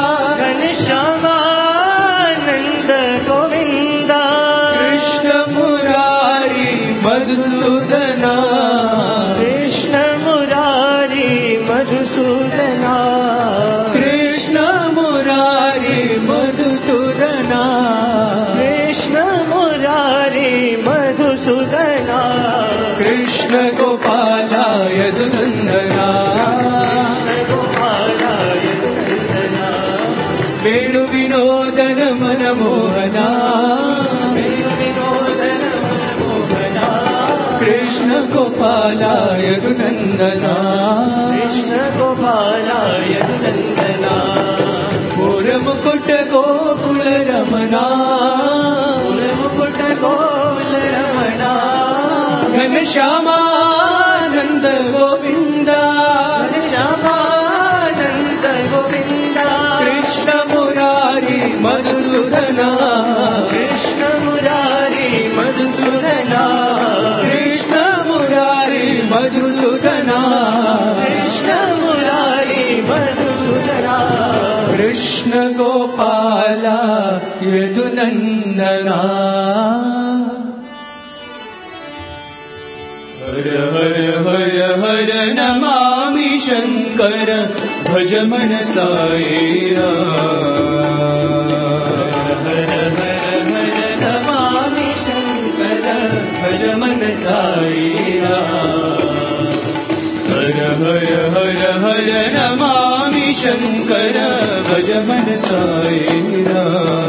घनश्यामानन्द गोविन्दा कृष्ण मुरारी मधुसूदना कृष्ण मुरारी मधुसूदना कृष्ण मुरारी मधुसूदना कृष्ण मुरारी मधुसूदना कृष्ण गोपाला यदुनन्दना गोपाला यदुनन्दना वेणु विनोदन मनमोहना विनोदन मनमोहना कृष्ण गोपालाय नन्दना कृष्ण गोपालाय नन्दना मुकुट गोकुल रमणा मुकुट गोकुल रमणा घनश्यामानन्द गोविन्दा घनश्यामानन्द गोविन्दा कृष्ण मुरारी मधुसूदना कृष्ण मुरारी मधुसूदना कृष्ण मुरारी मधुसूदना कृष्ण मुरारी मधुसूदना कृष्ण गोपाला यदुनन्दना हर हर हर हर नमामि शंकर भज मन साईरा हर हर हर नमामि शंकर भज मन साईरा हर हर हर हर नमामि शंकर भज मन साईरा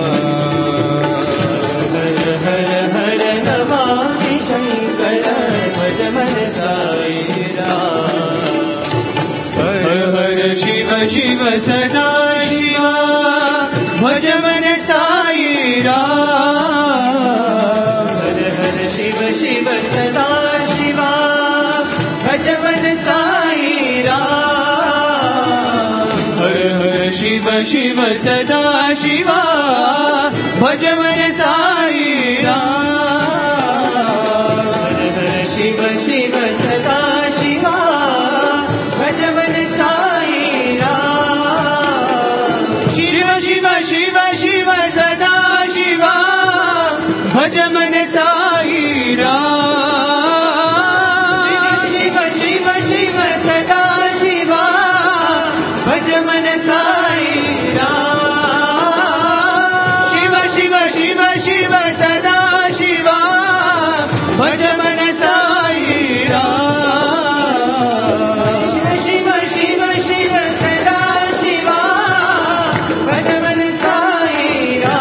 हर हर हर नमामि शंकर भज मन साईरा हर हर शिव शिव सदा शिवा भज मन साईरा हर हर शिव शिव सदा शिवा भज मन साईरा हर हर शिव शिव सदा शिवा भज मन साईरा हर हर शिव शिव सदा शिवा भज मन साईरा शिव शिव शिव शिव सदा शिवा भज मन साईरा शिव शिव शिव सदा शिवा भज मन साईरा शिव शिव शिव शिव सदा शिवा भज मन साईरा शिव शिव शिव सदा शिवा भज मन साईरा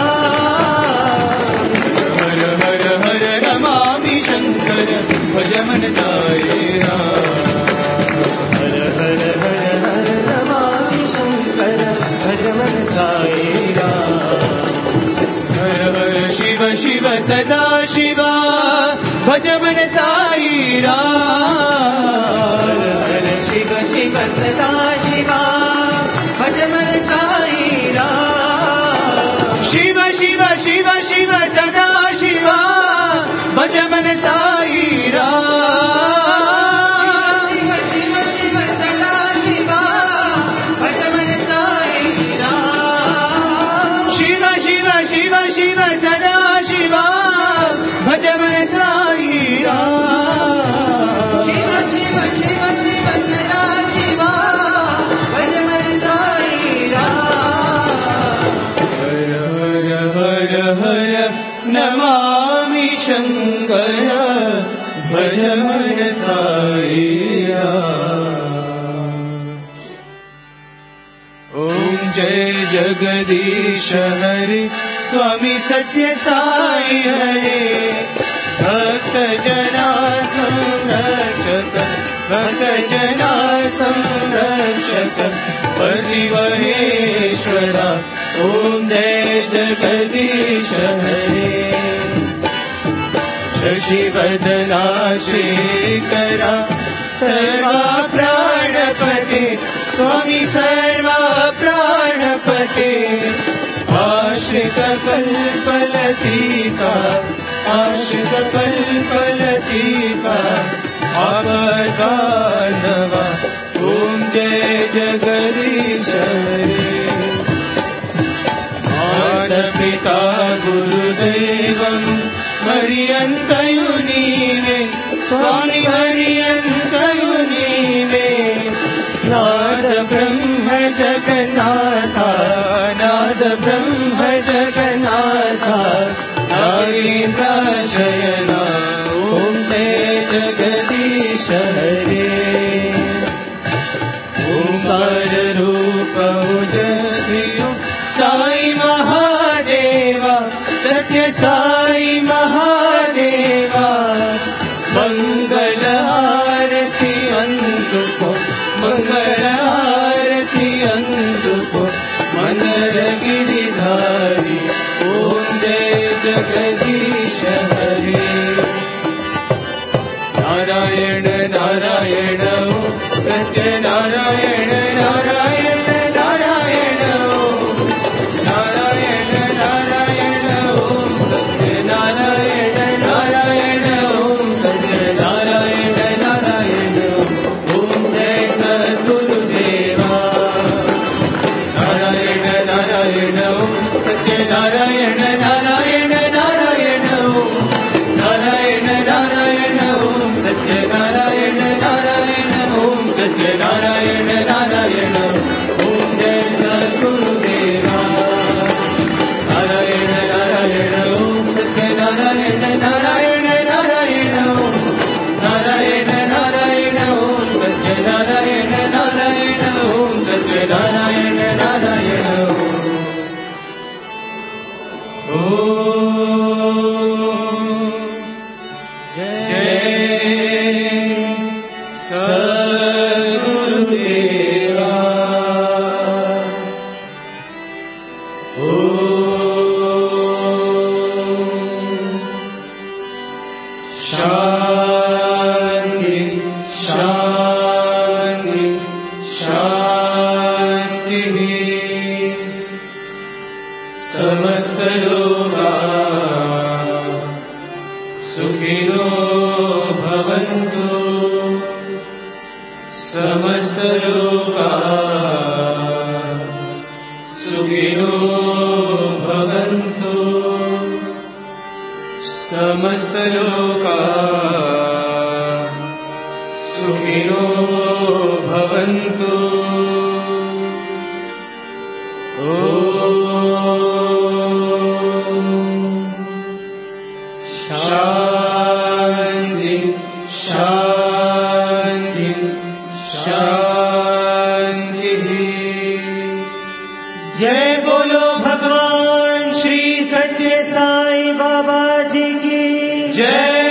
हर हर हर नमामि शंकर भज मन साईरा हर हर हर हर नमामि शंकर भज मन साईरा हर हर शिव शिव सदा शिवा भज मन साईरा हर हर शिव शिव सदा शिवा भज मन साईरा शिव शिव शिव शिव सदा शिवा भज मन साईरा शिव शिव शिव सदा शिवा भज मन साईरा शिव शिव शिव शिव सदा शिवा भज मन साईरा शिव शिव शिव शिव सदा शिवा भज मन साईरा हर हर हर हर नमामि शंकर भज मन साईरा ओम जय जगदीश हरे स्वामी सत्य साई हरे भक्त जना संरक्षक भक्त जना संरक्षक परिवहेश्वरा ओम जय जगदीश हरे शशिवदना श्रीकरा सर्वा प्राणपते स्वामी सर्वा प्राणपते आश्रित कल्पलतिका आश्रित कल्पलतिका आपदानवा ओम जय जगदीश हरे माता गुरुदेवं हरियन्तयु नीवे स्वामी हरियन्तयु नीवे नाद ब्रह्म जगन्नाथा नाद ब्रह्म जगन्नाथा नागेन्द्र शयना ओम जय जगदीश हरे ओंकार रूप ओजस्वी साई महादेवा सत्य साई महादेवा मंगल नारायण नारायण ओम सत्य नारायण नारायण नारायण ओम नारायण नारायण ओम सत्य नारायण नारायण ओम सत्य नारायण नारायण ओम जय सद्गुरुदेवा नारायण नारायण ओम सत्य नारायण नारायण नारायण ओम नारायण नारायण ओम सत्य नारायण नारायण ओम सत्य नारायण नारायण ओम जय सद्गुरुदेवा नारायण नारायण ओम सत्य नारायण नारायण नारायण ओम नारायण नारायण ओम सत्य नारायण नारायण ओम सत्य नारायण नारायण ओम जय सद्गुरुदेवा शांति शांति शांति समस्त लोका सुखिनो भवन्तु समस्त लोका सुखिनो भवन्तु समस्त लोका सुखिनो भवन्तु शांति शांति शांति जय बोलो भगवान श्री सत्य साई बाबा जी की जय।